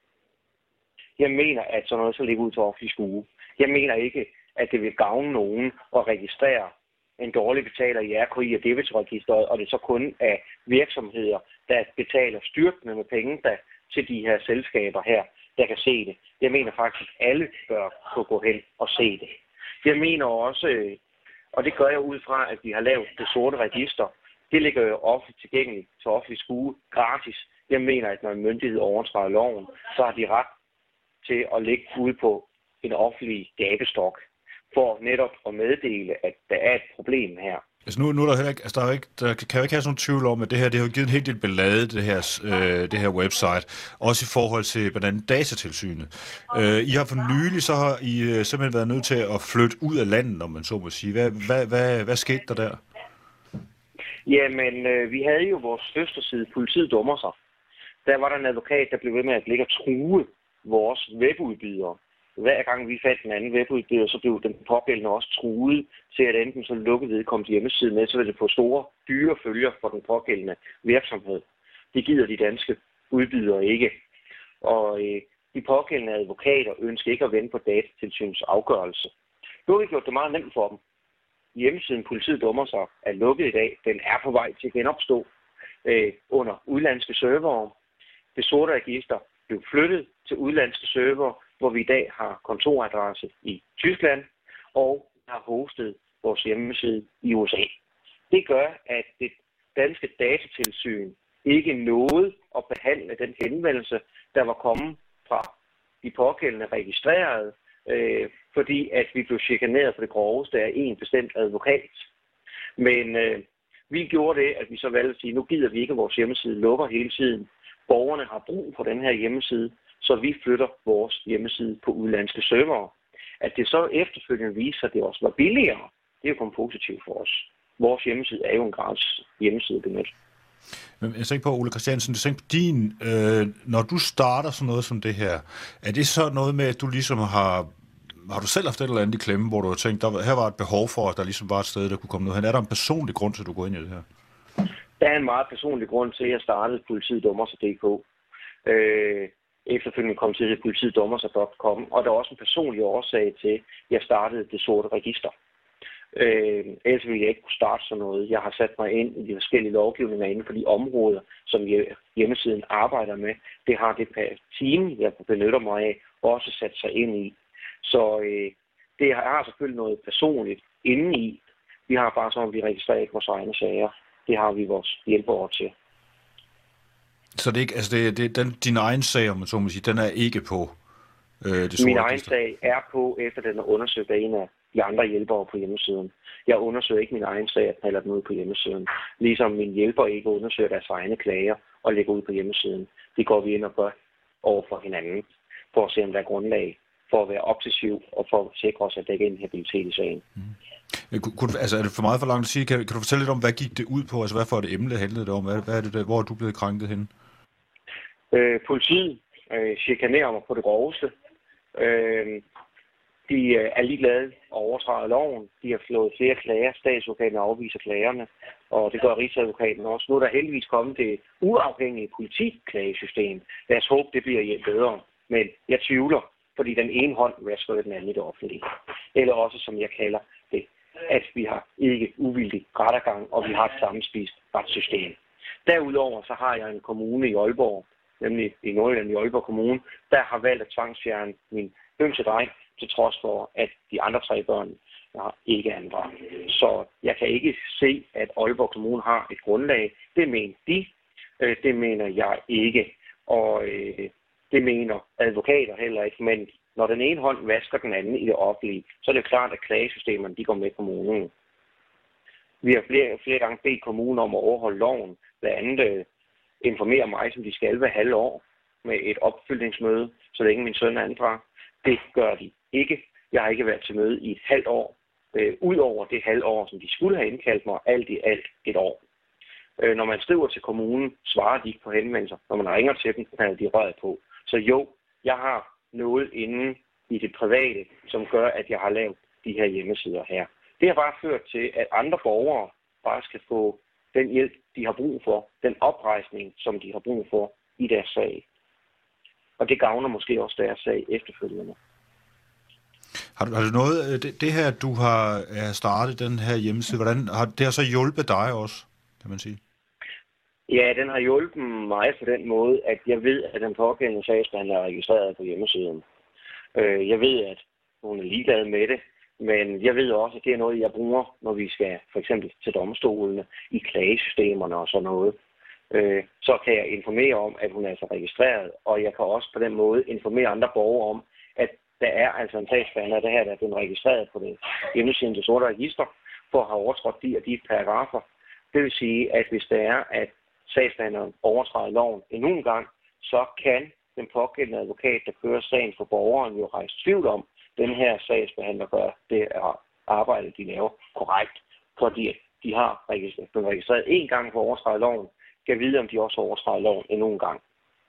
Jeg mener, at sådan noget så ligger ud til offentlig skue. Jeg mener ikke, at det vil gavne nogen at registrere en dårlig betaler i R K I og debitorregisteret, og det er så kun af virksomheder, der betaler styrtende med penge der, til de her selskaber her, der kan se det. Jeg mener faktisk, at alle bør kunne gå hen og se det. Jeg mener også, og det gør jeg ud fra, at vi har lavet det sorte register, det ligger jo offentligt tilgængeligt til offentlig skue gratis. Jeg mener, at når en myndighed overtræder loven, så har de ret til at lægge ud på en offentlig gabestok, for netop at meddele, at der er et problem her. Altså nu, nu er der heller ikke, altså der, er ikke, der kan jo ikke have sådan nogen tvivl om, at det her, det har jo givet en helt del ballade, det her, øh, det her website, også i forhold til blandt andet Datatilsynet. Øh, I har for nylig, så har I øh, simpelthen været nødt til at flytte ud af landet, om man så må sige. Hvad, hvad, hvad, hvad skete der der? Jamen, øh, vi havde jo vores søsterside, Politiet dummer sig. Der var der en advokat, der blev ved med at ligge og true vores webudbydere. Hver gang vi fandt en anden webudbyder, så blev den pågældende også truet til, at enten så lukkede vedkommende hjemmesiden med, så ville det få store, dyre følger for den pågældende virksomhed. Det gider de danske udbydere ikke. Og øh, de pågældende advokater ønsker ikke at vente på Datatilsynets afgørelse. Nu har vi gjort det meget nemt for dem. Hjemmesiden Politiet dummer sig er lukket i dag. Den er på vej til at genopstå øh, under udlandske servere. Det sorte register blev flyttet til udlandske servere, hvor vi i dag har kontoradresse i Tyskland og har hostet vores hjemmeside i U S A. Det gør, at det danske Datatilsyn ikke nåede at behandle den henvendelse, der var kommet fra de pågældende registrerede, øh, fordi at vi blev chikaneret for det groveste af en bestemt advokat. Men øh, vi gjorde det, at vi så valgte at sige, nu gider vi ikke, at vores hjemmeside lukker hele tiden. Borgerne har brug for den her hjemmeside, så vi flytter vores hjemmeside på udlandske servere. At det så efterfølgende viser, at det også var billigere, det er jo kun positivt for os. Vores hjemmeside er jo en gratis hjemmeside at benytte. Men jeg tænker på, Ole Christiansen, jeg tænker på din, øh, når du starter sådan noget som det her, er det så noget med, at du ligesom har, har du selv haft et eller andet i klemme, hvor du har tænkt, der her var et behov for, at der ligesom var et sted, der kunne komme noget hen? Er der en personlig grund til, at du går ind i det her? Der er en meget personlig grund til, at jeg startede Politiet dummer sig punktum d k. Øh, efterfølgende kom til politiet dummer sig punktum com, og der er også en personlig årsag til, at jeg startede det sorte register. Øh, ellers ville jeg ikke kunne starte sådan noget. Jeg har sat mig ind i de forskellige lovgivninger inden for de områder, som hjemmesiden arbejder med. Det har det per team, jeg benytter mig af, også sat sig ind i. Så øh, det har selvfølgelig noget personligt inde i. Vi har bare sådan, at vi registrerer ikke vores egne sager. Det har vi vores hjælpere til. Så det er ikke, altså det, det, den, din egen sag, om man så må sige, den er ikke på øh, det sorte Min egen register. sag er på, efter den er undersøgt af en af de andre hjælpere på hjemmesiden. Jeg undersøger ikke min egen sag, at den den ud på hjemmesiden. Ligesom min hjælper ikke undersøger deres egne klager og lægger ud på hjemmesiden. Det går vi ind og gør over for hinanden, for at se, om der er grundlag for at være obsessiv og for at sikre os, at der ikke er en habilitet i sagen. Mm. Kunne, altså er det for meget for langt at sige? Kan, kan du fortælle lidt om, hvad gik det ud på? Altså hvad for et emne handlede det om? Hvad, hvad er det der, hvor er du blevet krænket henne? Øh, politiet øh, chikanerer mig på det groveste. Øh, de øh, er ligeglade og overtræder loven. De har slået flere klager. Statsadvokaten afviser klagerne, og det gør Rigsadvokaten også. Nu er der heldigvis kommet det uafhængige politiklagesystem. Lad os håbe, det bliver bedre. Men jeg tvivler, fordi den ene hånd vasker den anden i det offentlige. Eller også, som jeg kalder det, at vi har ikke uvildig rettergang, og vi har et sammenspist retssystem. Derudover så har jeg en kommune i Aalborg, nemlig i Nordjylland i Aalborg Kommune, der har valgt at tvangsfjerne min yngste dreng, til trods for, at de andre tre børn ikke er anbragt. Så jeg kan ikke se, at Aalborg Kommune har et grundlag. Det mener de. Det mener jeg ikke. Og det mener advokater heller ikke. Men når den ene hånd vasker den anden i det offentlige, så er det klart, at klagesystemerne de går med kommunen. Vi har flere, flere gange bedt kommunen om at overholde loven. Blandt andet informere mig, som de skal hver halve år med et opfølgningsmøde, så længe min søn er anbragt. Det gør de ikke. Jeg har ikke været til møde i et halvt år. Øh, Udover det halve år, som de skulle have indkaldt mig, alt i alt et år. Øh, når man skriver til kommunen, svarer de ikke på henvendelser. Når man ringer til dem, kan de røret på. Så jo, jeg har noget inde i det private, som gør, at jeg har lavet de her hjemmesider her. Det har bare ført til, at andre borgere bare skal få den hjælp, de har brug for, den oprejsning, som de har brug for i deres sag. Og det gavner måske også deres sag efterfølgende. Har du, har du noget, det, det her, du har startet, den her hjemmeside, hvordan har det har så hjulpet dig også, kan man sige? Ja, den har hjulpet mig på den måde, at jeg ved, at den pågældende sagsbehandler er registreret på hjemmesiden. Jeg ved, at hun er ligeglad med det, men jeg ved også, at det er noget, jeg bruger, når vi skal for eksempel til domstolene, i klagesystemerne og sådan noget. Så kan jeg informere om, at hun er altså registreret, og jeg kan også på den måde informere andre borgere om, at der er altså en sagsbehandler, der her, der er blevet registreret på det hjemmesiden til sorte register, for at have overtrådt de og de paragrafer. Det vil sige, at hvis det er, at sagsbehandleren overtræder loven endnu en gang, så kan den pågældende advokat, der kører sagen for borgeren, jo rejse tvivl om, den her sagsbehandler gør det arbejde, de laver korrekt, fordi de har blevet registreret én gang for at overtræde loven, kan vide, om de også overtræder loven endnu en gang.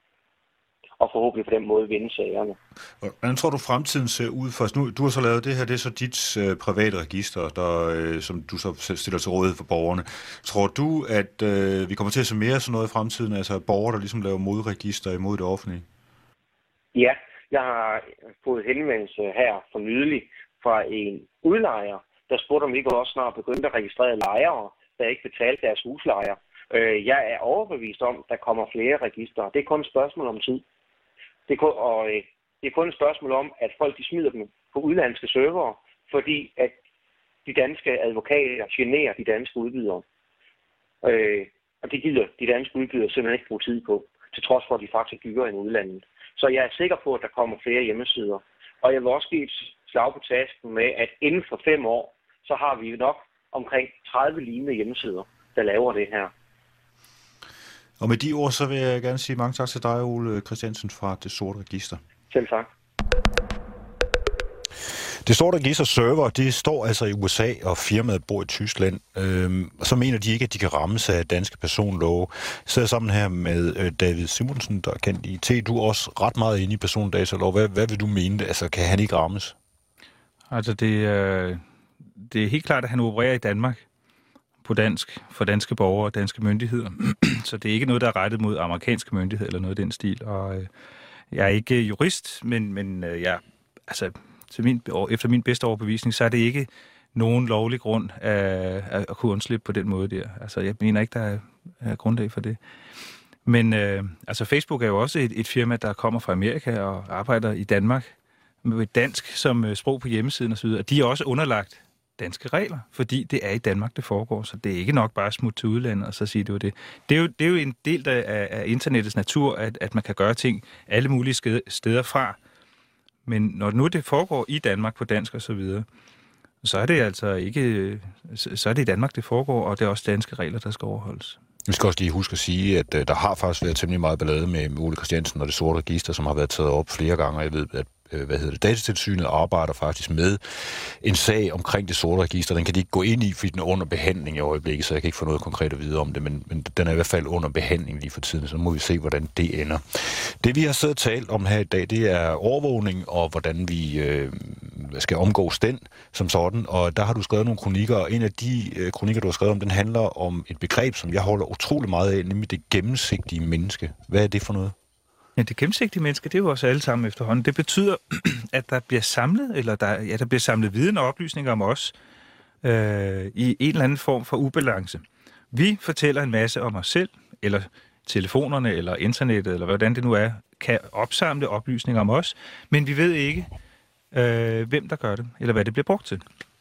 Og forhåbentlig på den måde vinde sagerne. Hvordan tror du, fremtiden ser ud for os? Nu, du har så lavet det her, det er så dit øh, private register, der, øh, som du så stiller til rådighed for borgerne. Tror du, at øh, vi kommer til at se mere sådan noget i fremtiden, altså borgere, der ligesom laver modregister imod det offentlige? Ja, jeg har fået henvendelse her for nylig fra en udlejer, der spurgte, om vi ikke også snart begyndte at registrere lejere, der ikke betalte deres huslejer. Jeg er overbevist om, at der kommer flere registre. Det er kun et spørgsmål om tid. Det er kun, og det er kun et spørgsmål om, at folk de smider dem på udlandske servere, fordi at de danske advokater generer de danske udbydere. Øh, og det gider de danske udbydere simpelthen ikke bruge tid på, til trods for, at de faktisk dyrer end udlandet. Så jeg er sikker på, at der kommer flere hjemmesider. Og jeg vil også give et slag på tasken med, at inden for fem år, så har vi nok omkring tredive lignende hjemmesider, der laver det her. Og med de ord, så vil jeg gerne sige mange tak til dig, Ole Christiansen fra Det Sorte Register. Selv tak. Det Sorte Register server, det står altså i U S A, og firmaet bor i Tyskland. Øhm, og så mener de ikke, at de kan rammes af danske personlove. Jeg sidder sammen her med øh, David Simonsen, der er kendt i T. Du er også ret meget inde i persondatalov. Hvad, hvad vil du mene? Altså, kan han ikke rammes? Altså, det, øh, det er helt klart, at han opererer i Danmark på dansk, for danske borgere og danske myndigheder. Så det er ikke noget, der er rettet mod amerikanske myndigheder eller noget i den stil. Og øh, jeg er ikke jurist, men, men øh, jeg, altså, til min, efter min bedste overbevisning, så er det ikke nogen lovlig grund at, at kunne undslippe på den måde der. Altså, jeg mener ikke, der er, er grundlag for det. Men øh, altså, Facebook er jo også et, et firma, der kommer fra Amerika og arbejder i Danmark med dansk som sprog på hjemmesiden osv., og de er også underlagt danske regler, fordi det er i Danmark, det foregår, så det er ikke nok bare at smutte til udlandet og så sige, det var det. Det er jo, det er jo en del af, af internettets natur, at, at man kan gøre ting alle mulige steder fra, men når nu det foregår i Danmark på dansk og så videre, så er det altså ikke, så er det i Danmark, det foregår, og det er også danske regler, der skal overholdes. Vi skal også lige huske at sige, at der har faktisk været temmelig meget ballade med Ole Christiansen og Det Sorte Register, som har været taget op flere gange, og jeg ved, at hvad hedder det, Datatilsynet arbejder faktisk med en sag omkring Det Sorte Register. Den kan de ikke gå ind i, fordi den er under behandling i øjeblikket, så jeg kan ikke få noget konkret at vide om det, men, men den er i hvert fald under behandling lige for tiden, så nu må vi se, hvordan det ender. Det, vi har siddet og talt om her i dag, det er overvågning, og hvordan vi øh, skal omgås den som sådan, og der har du skrevet nogle kronikker, og en af de øh, kronikker, du har skrevet om, den handler om et begreb, som jeg holder utrolig meget af, nemlig det gennemsigtige menneske. Hvad er det for noget? Ja, det gennemsigtige menneske, det er jo også alle sammen efterhånden. Det betyder, at der bliver samlet, eller der, ja, der bliver samlet viden og oplysninger om os øh, i en eller anden form for ubalance. Vi fortæller en masse om os selv, eller telefonerne, eller internettet, eller hvordan det nu er, kan opsamle oplysninger om os, men vi ved ikke, øh, hvem der gør det, eller hvad det bliver brugt til.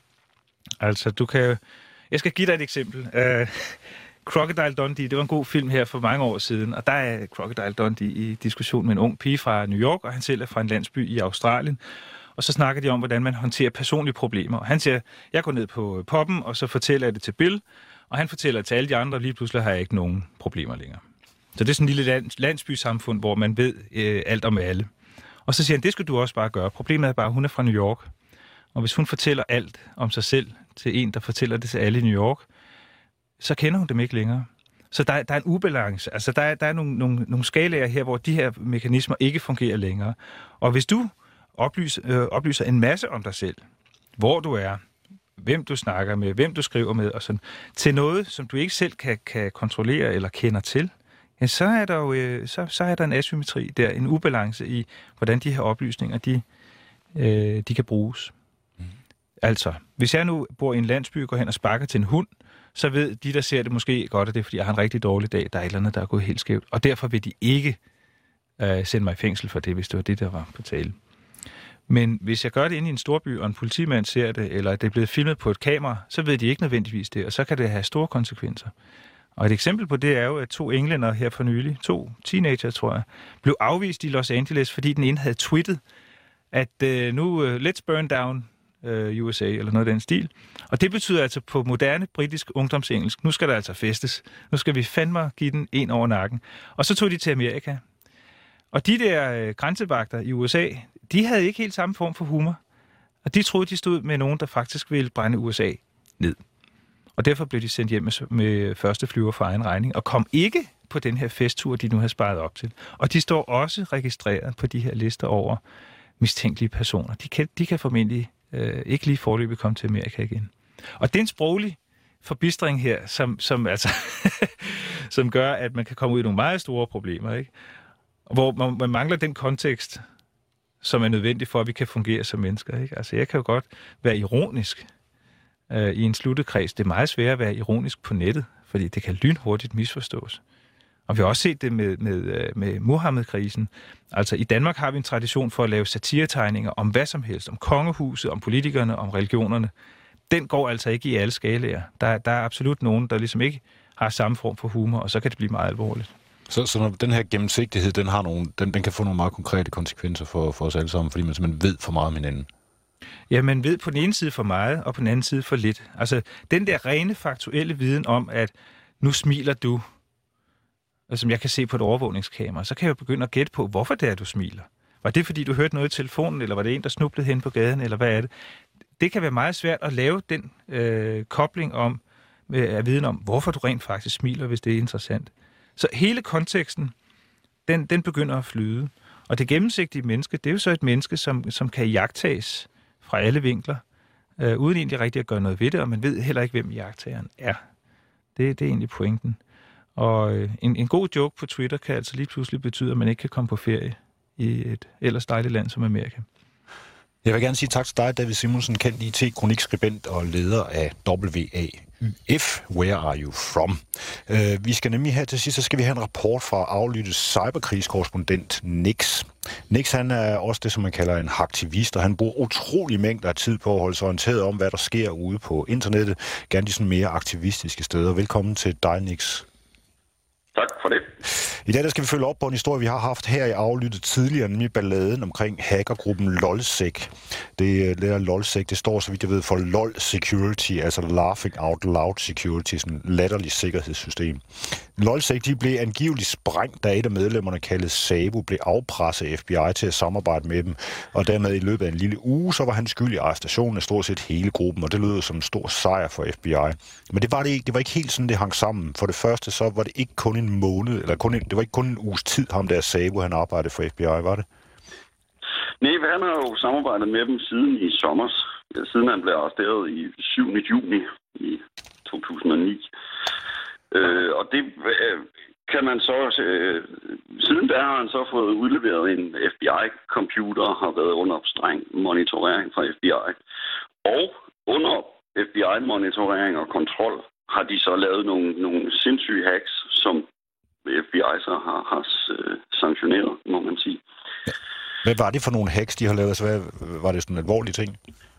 Altså, du kan... Jeg skal give dig et eksempel. Øh, Crocodile Dundee, det var en god film her for mange år siden, og der er Crocodile Dundee i diskussion med en ung pige fra New York, og han selv er fra en landsby i Australien. Og så snakker de om, hvordan man håndterer personlige problemer. Og han siger, jeg går ned på poppen, og så fortæller jeg det til Bill, og han fortæller til alle de andre, og lige pludselig har jeg ikke nogen problemer længere. Så det er sådan en lille landsbysamfund, hvor man ved øh, alt om alle. Og så siger han, det skal du også bare gøre. Problemet er bare, at hun er fra New York. Og hvis hun fortæller alt om sig selv til en, der fortæller det til alle i New York, så kender hun dem ikke længere. Så der, der er en ubalance. Altså, der er, der er nogle, nogle, nogle skalaer her, hvor de her mekanismer ikke fungerer længere. Og hvis du oplyser, øh, oplyser en masse om dig selv, hvor du er, hvem du snakker med, hvem du skriver med, og sådan, til noget, som du ikke selv kan, kan kontrollere eller kender til, ja, så er der jo øh, så, så er der en asymmetri der, en ubalance i, hvordan de her oplysninger, de, øh, de kan bruges. Mm. Altså, hvis jeg nu bor i en landsby og går hen og sparker til en hund, så ved de, der ser det måske godt, at det er, fordi jeg har en rigtig dårlig dag, der er et eller andet, der er gået helt skævt. Og derfor vil de ikke øh, sende mig i fængsel for det, hvis det var det, der var på tale. Men hvis jeg gør det inde i en storby, og en politimand ser det, eller det er blevet filmet på et kamera, så ved de ikke nødvendigvis det, og så kan det have store konsekvenser. Og et eksempel på det er jo, at to englænder her for nylig, to teenager, tror jeg, blev afvist i Los Angeles, fordi den ene havde tweetet, at uh, nu uh, let's burn down uh, U S A, eller noget af den stil. Og det betyder altså på moderne britisk ungdomsengelsk, nu skal der altså festes. Nu skal vi fandme give den en over nakken. Og så tog de til Amerika. Og de der uh, grænsevagter i U S A, de havde ikke helt samme form for humor. Og de troede, de stod med nogen, der faktisk ville brænde U S A ned. Og derfor blev de sendt hjem med, med første flyver for egen regning, og kom ikke på den her festtur, de nu har sparet op til. Og de står også registreret på de her lister over mistænkelige personer. De kan, de kan formentlig øh, ikke lige forløbig komme til Amerika igen. Og det er en sproglig forbistring her, som, som, altså, som gør, at man kan komme ud i nogle meget store problemer, ikke? Hvor man, man mangler den kontekst, som er nødvendig for, at vi kan fungere som mennesker, ikke? Altså, jeg kan jo godt være ironisk øh, i en sluttekreds. Det er meget svært at være ironisk på nettet, fordi det kan lynhurtigt misforstås. Og vi har også set det med, med, med Muhammed-krisen. Altså, i Danmark har vi en tradition for at lave satiretegninger om hvad som helst, om kongehuset, om politikerne, om religionerne. Den går altså ikke i alle skalaer. Der, der er absolut nogen, der ligesom ikke har samme form for humor, og så kan det blive meget alvorligt. Så, så når den her gennemsigtighed, den, har nogle, den, den kan få nogle meget konkrete konsekvenser for, for os alle sammen, fordi man simpelthen ved for meget om hinanden. Ja, man ved på den ene side for meget, og på den anden side for lidt. Altså, den der rene faktuelle viden om, at nu smiler du, som jeg kan se på et overvågningskamera, så kan jeg jo begynde at gætte på, hvorfor det er, du smiler. Var det, fordi du hørte noget i telefonen, eller var det en, der snublede hen på gaden, eller hvad er det? Det kan være meget svært at lave den øh, kobling om, øh, af viden om, hvorfor du rent faktisk smiler, hvis det er interessant. Så hele konteksten, den, den begynder at flyde. Og det gennemsigtige menneske, det er jo så et menneske, som, som kan jagttages fra alle vinkler, øh, uden egentlig rigtig at gøre noget ved det, og man ved heller ikke, hvem jagttageren er. Det, det er egentlig pointen. Og øh, en, en god joke på Twitter kan altså lige pludselig betyde, at man ikke kan komme på ferie i et ellers dejligt land som Amerika. Jeg vil gerne sige tak til dig, David Simonsen, kendt I T-kronikskribent og leder af W A Y F, Where Are You From? Uh, vi skal nemlig her til sidst, så skal vi have en rapport fra aflyttet cyberkrigskorrespondent Nix. Nix, han er også det, som man kalder en aktivist, og han bruger utrolig mængder af tid på at holde sig orienteret om, hvad der sker ude på internettet. Gerne de sådan mere aktivistiske steder. Velkommen til dig, Nix. Tak for det. I dag der skal vi følge op på en historie, vi har haft her i aflyttet tidligere, nemlig balladen omkring hackergruppen LOLSEC. Det der LOLSEC, det står, så vidt jeg ved, for LOL Security, altså Laughing Out Loud Security, sådan et latterligt sikkerhedssystem. LOLSEC, de blev angiveligt sprængt, da et af medlemmerne, kaldet Sabo, blev afpresset af F B I til at samarbejde med dem. Og dermed i løbet af en lille uge, så var han skyldig i arrestationen af stort set hele gruppen, og det lød som en stor sejr for F B I. Men det var, det ikke, det var ikke helt sådan, det hang sammen. For det første, så var det ikke kun en måned, eller kun en, det var ikke kun en uges tid, ham der Sabo, han arbejdede for F B I, var det? Nej, han har jo samarbejdet med dem siden i sommer, siden han blev arresteret i syvende juni i to tusind og ni. Øh, og det øh, kan man så, øh, siden da har han så fået udleveret en F B I-computer, har været under streng monitorering fra F B I. Og under F B I-monitorering og kontrol har de så lavet nogle, nogle sindssyge hacks, som F B I så har, har sanktioneret, må man sige. Hvad var det for nogle hacks, de har lavet? Altså, hvad, var det sådan alvorlige ting?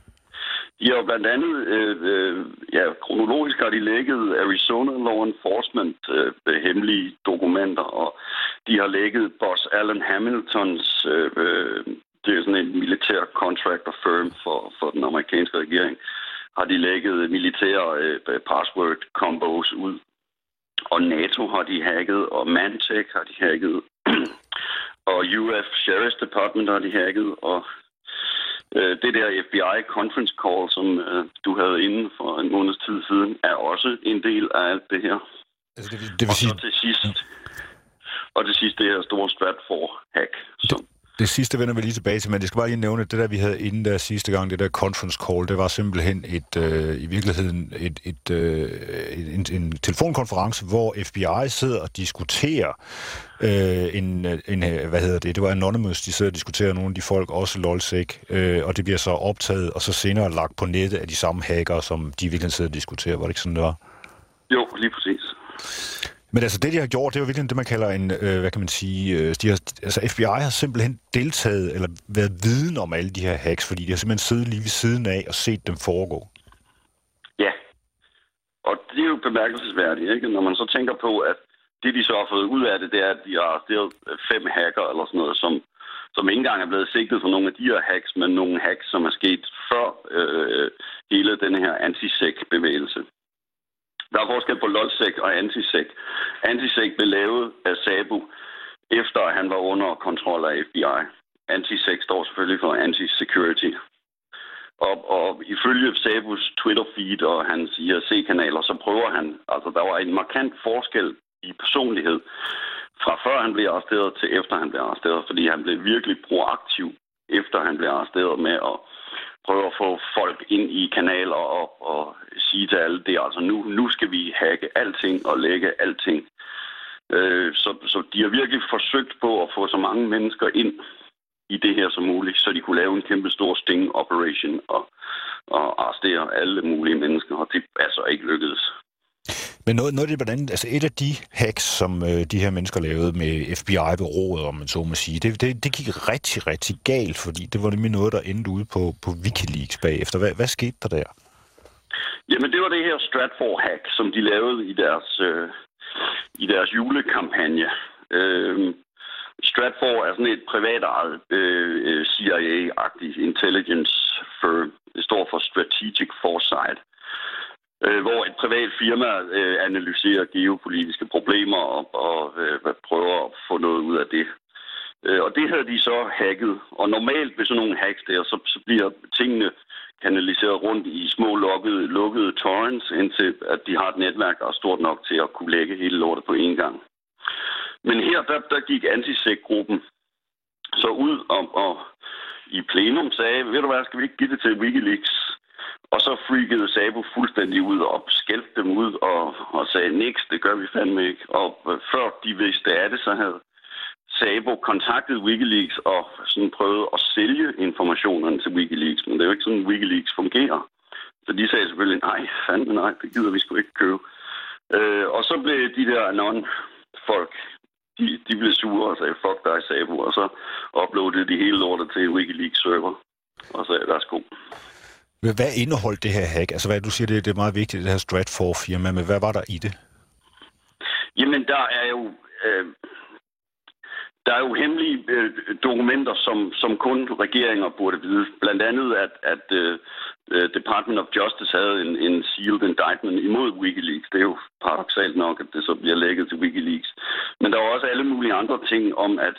De har blandt andet, øh, øh, ja, kronologisk har de lækket Arizona Law Enforcement øh, hemmelige dokumenter, og de har lækket Boss Alan Hamiltons, øh, øh, det er sådan en militær contractor firm for, for den amerikanske regering, har de lækket militære øh, password combos ud. Og NATO har de hacket, og Mantech har de hacket, og U F Sheriff's Department har de hacket, og øh, det der F B I conference call, som øh, du havde inde for en måneds tid siden, er også en del af alt det her. Altså, det, det vil og sige... så til sidst, og til sidst det her store Stratfor-hack, som... Det, det sidste vender vi lige tilbage til, men det skal bare lige nævne, at det der, vi havde inden der sidste gang, det der conference call, det var simpelthen et, øh, i virkeligheden et, et, øh, en, en telefonkonference, hvor F B I sidder og diskuterer øh, en, en, hvad hedder det, det var Anonymous, de sidder og diskuterer nogle af de folk, også LOLsec, øh, og det bliver så optaget, og så senere lagt på nettet af de samme hackere, som de virkelig sidder og diskuterer. Var det ikke sådan, det var? Jo, lige præcis. Men altså det, de har gjort, det er jo virkelig det, man kalder en, øh, hvad kan man sige, øh, de har, altså F B I har simpelthen deltaget, eller været viden om alle de her hacks, fordi de har simpelthen siddet lige ved siden af og set dem foregå. Ja, og det er jo bemærkelsesværdigt, ikke? Når man så tænker på, at det, de så har fået ud af det, det er, at de har arresteret fem hacker eller sådan noget, som, som ikke engang er blevet sigtet for nogle af de her hacks, men nogle hacks, som er sket før øh, hele den her anti-sec-bevægelse. Der er forskel på LOLsec og anti-sec. Anti-sec blev lavet af Szabo, efter han var under kontrol af F B I. Anti-sec står selvfølgelig for anti-security. Og, og ifølge Szabos Twitter-feed og hans I R C-kanaler, så prøver han, altså der var en markant forskel i personlighed, fra før han blev arresteret til efter han blev arresteret, fordi han blev virkelig proaktiv, efter han blev arresteret med at prøve at få folk ind i kanaler og, og sige til alle det. Altså nu, nu skal vi hacke alting og lægge alting. Øh, så, så de har virkelig forsøgt på at få så mange mennesker ind i det her som muligt, så de kunne lave en kæmpe stor sting operation og, og arrestere alle mulige mennesker, og det er altså ikke lykkedes. Men noget, noget af det blandt andet, altså et af de hacks, som øh, de her mennesker lavede med F B I ved roret, om man så må sige, det, det, det gik rigtig, rigtig galt, fordi det var nemlig noget, der endte ude på, på Wikileaks bagefter. Hvad, hvad skete der der? Jamen, det var det her Stratfor-hack, som de lavede i deres, øh, i deres julekampagne. Øh, Stratfor er sådan et privatejet øh, C I A-agtig intelligence firm. Det står for Strategic Foresight, øh, hvor et privat firma øh, analyserer geopolitiske problemer og, og øh, prøver at få noget ud af det. Øh, og det havde de så hacket. Og normalt ved sådan nogle hacks der, så, så bliver tingene kanaliseret rundt i små lukkede, lukkede torrents, indtil at de har et netværk, der er stort nok til at kunne lægge hele lortet på én gang. Men her, der, der gik anti-sec-gruppen så ud og, og i plenum sagde, ved du hvad, skal vi ikke give det til Wikileaks? Og så freakede Szabo fuldstændig ud og skældte dem ud og, og sagde, niks, det gør vi fandme ikke. Og før de vidste af det, så havde Szabo kontaktet Wikileaks og sådan prøvede at sælge informationerne til Wikileaks. Men det er jo ikke sådan, Wikileaks fungerer. Så de sagde selvfølgelig, nej, fandme nej, det gider vi sgu ikke købe. Øh, og så blev de der anon-folk, de, de blev sure og sagde, fuck dig, Szabo. Og så uploadede de hele lortet til Wikileaks-server og sagde, værsgo. Hvad indeholdt det her hack? Altså, hvad du siger, det, det er meget vigtigt, det her Stratfor-firma, men hvad var der i det? Jamen, der er jo... Øh, Der er jo hemmelige øh, dokumenter, som, som kun regeringer burde vide. Blandt andet, at, at øh, Department of Justice havde en, en sealed indictment imod Wikileaks. Det er jo paradoksalt nok, at det så bliver lækket til Wikileaks. Men der er også alle mulige andre ting om, at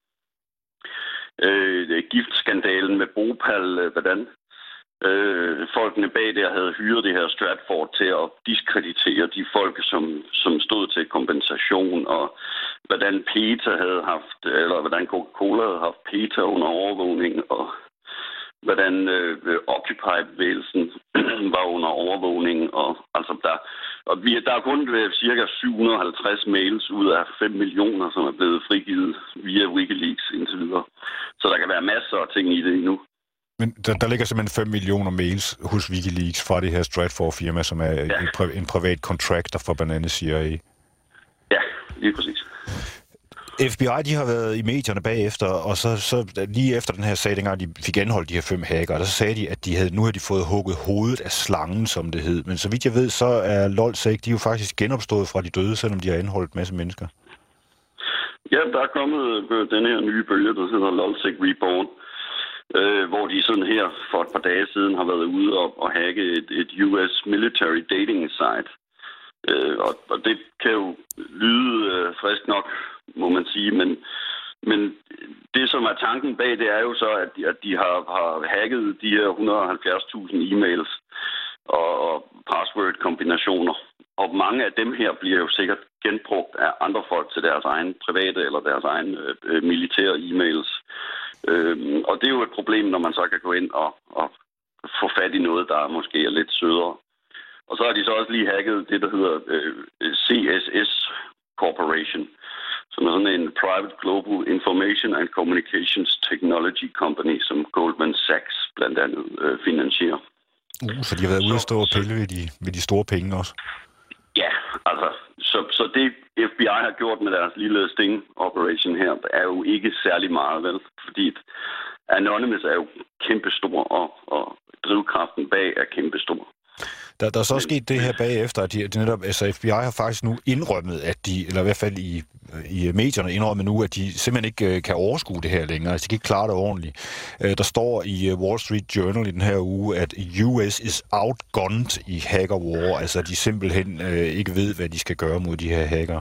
øh, giftskandalen med Bhopal, øh, hvordan øh, folkene bag der havde hyret det her Stratfor til at diskreditere de folk, som, som stod til kompensation, og hvordan PETA havde haft, eller hvordan Coca-Cola havde haft PETA under overvågning, og hvordan øh, Occupy-bevægelsen var under overvågning. Og, altså, der, og vi, der er kun øh, cirka syv hundrede og halvtreds mails ud af fem millioner, som er blevet frigivet via Wikileaks indtil videre. Så der kan være masser af ting i det endnu. Men der, der ligger simpelthen fem millioner mails hos Wikileaks fra det her Stratfor-firma, som er ja. en, pri- en privat contractor for blandt andet C I A. Ja, lige præcis. F B I, de har været i medierne bagefter, og så, så lige efter den her sag, dengang de fik anholdt de her fem hackere, så sagde de, at de havde, nu havde de fået hugget hovedet af slangen, som det hed. Men så vidt jeg ved, så er LOLsec, de er jo faktisk genopstået fra de døde, selvom de har anholdt en masse mennesker. Ja, der er kommet den her nye bølge, der hedder LOLsec Reborn, øh, hvor de sådan her for et par dage siden har været ude og, og hacke et, et U S military dating site. Øh, og, og det kan jo lyde øh, frisk nok, må man sige, men, men det, som er tanken bag, det er jo så, at de, at de har, har hacket de her et hundrede og halvfjerds tusind e-mails og, og password-kombinationer. og mange af dem her bliver jo sikkert genbrugt af andre folk til deres egen private eller deres egen øh, militære e-mails. Øh, og det er jo et problem, når man så kan gå ind og, og få fat i noget, der måske er lidt sødere. Og så har de så også lige hacket det, der hedder øh, C S S Corporation, som er sådan en Private Global Information and Communications Technology Company, som Goldman Sachs blandt andet øh, finansierer. Uh, så de har været ude at stå og pille ved de, ved de store penge også? Ja, altså, så, så det F B I har gjort med deres lille sting-operation her, er jo ikke særlig meget, vel? Fordi Anonymous er jo kæmpestor, og, og drivkraften bag er kæmpestor. Der, der er så Men, sket det her bagefter, at de, de netop, altså F B I har faktisk nu indrømmet, at de, eller i hvert fald i, i medierne indrømmet nu, at de simpelthen ikke kan overskue det her længere. Altså de kan ikke klare det ordentligt. Der står i Wall Street Journal i den her uge, at U S is outgunned i hacker war, altså de simpelthen øh, ikke ved, hvad de skal gøre mod de her hackere.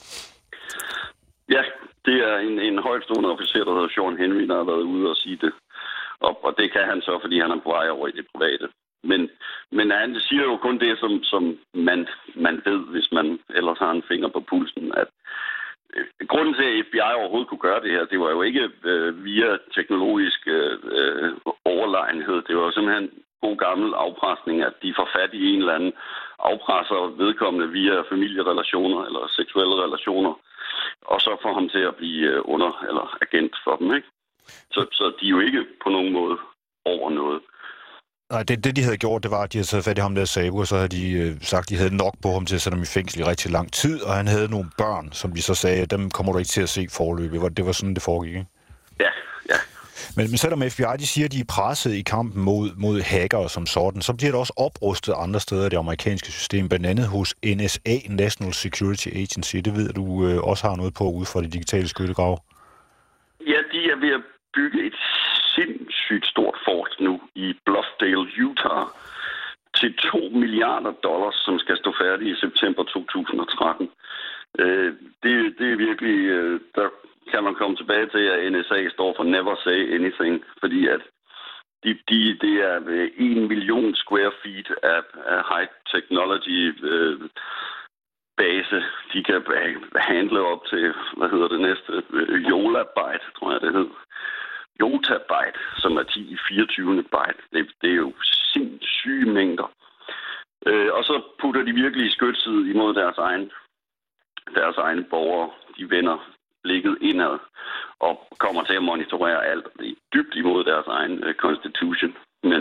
Ja, det er en, en højtstående officer, der hedder Sean Henry, der har været ude og sige det. Og, og det kan han så, fordi han er på vej over i det private. Men, men han siger jo kun det, som, som man, man ved, hvis man ellers har en finger på pulsen. At, øh, grunden til, at F B I overhovedet kunne gøre det her, det var jo ikke øh, via teknologisk øh, overlegenhed. Det var jo simpelthen god gammel afpresning, at de får fat i en eller anden afpresser vedkommende via familierelationer eller seksuelle relationer, og så får ham til at blive under- eller agent for dem, ikke? Så, så de er jo ikke på nogen måde over noget. Nej, det, det de havde gjort, det var, at de havde taget fat i ham der Sabo, og så havde de øh, sagt, at de havde nok på ham til at sætte ham i fængsel i rigtig lang tid, og han havde nogle børn, som de så sagde, dem kommer du ikke til at se forløbet. Det var sådan, det foregik, ikke? Ja, ja. Men, men selvom F B I de siger, at de er presset i kampen mod, mod hackere som sådan, så bliver det også oprustet andre steder i det amerikanske system, blandt andet hos N S A, National Security Agency. Det ved du øh, også har noget på ude fra de digitale skyttegrave. Ja, de er ved at bygge et sindssygt stort fort nu i Bluffdale, Utah, til to milliarder dollars, som skal stå færdig i september to tusind og tretten. Øh, det, det er virkelig... Øh, der kan man komme tilbage til, at N S A står for Never Say Anything, fordi at de, de, det er en million square feet af, af high technology øh, base. De kan handle op til, hvad hedder det næste, Yolabyte, tror jeg det hed. Yottabyte, som er ti i fireogtyvende byte. Det, det er jo sindssyge mængder. Øh, og så putter de virkelig skytset imod deres egen, deres egne borgere. De vender blikket indad og kommer til at monitorere alt. Det er dybt imod deres egen uh, constitution, men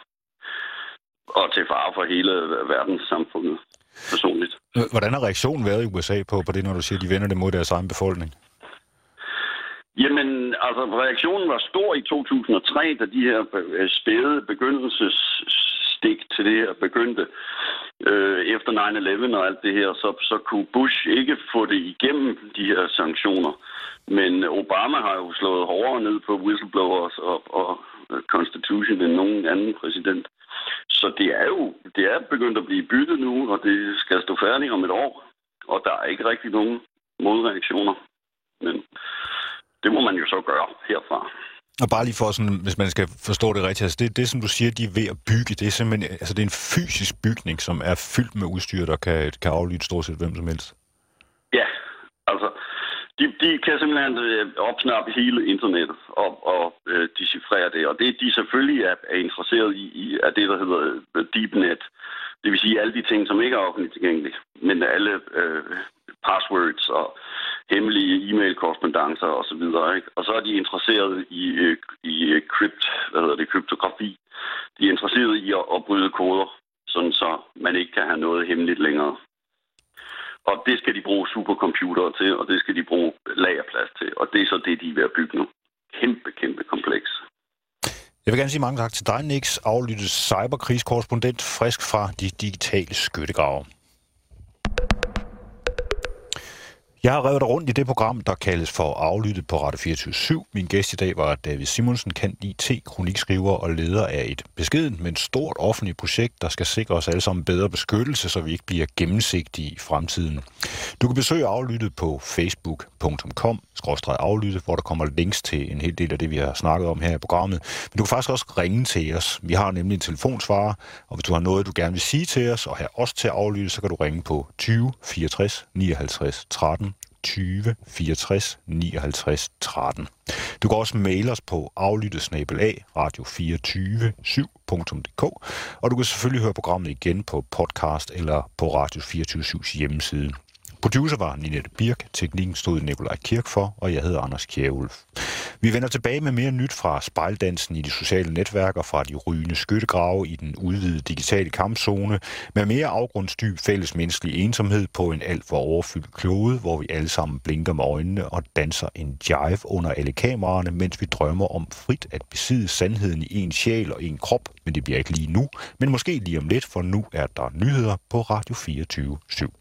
og til fare for hele verdenssamfundet personligt. Hvordan har reaktionen været i U S A på, på det, når du siger, at de vender det mod deres egen befolkning? Jamen, altså reaktionen var stor i to tusind og tre, da de her spæde begyndelsesstik til det her begyndte. Øh, efter nine eleven og alt det her, så, så kunne Bush ikke få det igennem, de her sanktioner. Men Obama har jo slået hårdere ned på whistleblowers og, og Constitution end nogen anden præsident. Så det er jo det er begyndt at blive bygget nu, og det skal stå færdigt om et år. Og der er ikke rigtig nogen modreaktioner. Men det må man jo så gøre herfra. Og bare lige for sådan, hvis man skal forstå det rigtigt, altså det, det som du siger, de er ved at bygge, det er simpelthen, altså det er en fysisk bygning, som er fyldt med udstyr, der kan, kan aflytte stort set hvem som helst. Ja, altså de, de kan simpelthen opsnappe hele internettet og, og øh, decifrere det, og det de selvfølgelig er, er interesseret i, i, er det, der hedder DeepNet. Det vil sige alle de ting, som ikke er offentligt tilgængelige, men alle øh, passwords og hemmelige e-mail-korrespondancer og så videre, ikke? Og så er de interesseret i, i krypt, hvad hedder det, kryptografi. De er interesseret i at, at bryde koder, sådan så man ikke kan have noget hemmeligt længere. Og det skal de bruge supercomputere til, og det skal de bruge lagerplads til. Og det er så det, de er ved at bygge nu. Kæmpe, kæmpe kompleks. Jeg vil gerne sige mange tak til dig, Nix, aflyttet cyberkrigskorrespondent, frisk fra de digitale skyttegrave. Jeg har revet rundt i det program, der kaldes for Aflyttet på Radio fireogtyve syv. Min gæst i dag var David Simonsen, kendt I T, kronikskriver og leder af et beskedent, men stort offentligt projekt, der skal sikre os alle sammen bedre beskyttelse, så vi ikke bliver gennemsigtige i fremtiden. Du kan besøge Aflyttet på facebook punktum com skråstreg aflyttet, hvor der kommer links til en hel del af det, vi har snakket om her i programmet. Men du kan faktisk også ringe til os. Vi har nemlig en telefonsvarer, og hvis du har noget, du gerne vil sige til os og have os til at aflytte, så kan du ringe på tyve fireogtres nioghalvtreds tretten. tyve fireogtres nioghalvtreds tretten. Du kan også maile os på aflyttet snabel-a radio to to syv punktum d k, og du kan selvfølgelig høre programmet igen på podcast eller på Radio fireogtyve syvs hjemmeside. Producer var Ninette Birk, teknikken stod Nikolaj Kirk for, og jeg hedder Anders Kjærulf. Vi vender tilbage med mere nyt fra spejldansen i de sociale netværker, fra de rygende skyttegrave i den udvidede digitale kampzone, med mere afgrundsdyb fælles menneskelig ensomhed på en alt for overfyldt klode, hvor vi alle sammen blinker med øjnene og danser en jive under alle kameraerne, mens vi drømmer om frit at besidde sandheden i en sjæl og en krop, men det bliver ikke lige nu, men måske lige om lidt, for nu er der nyheder på Radio fireogtyve syv.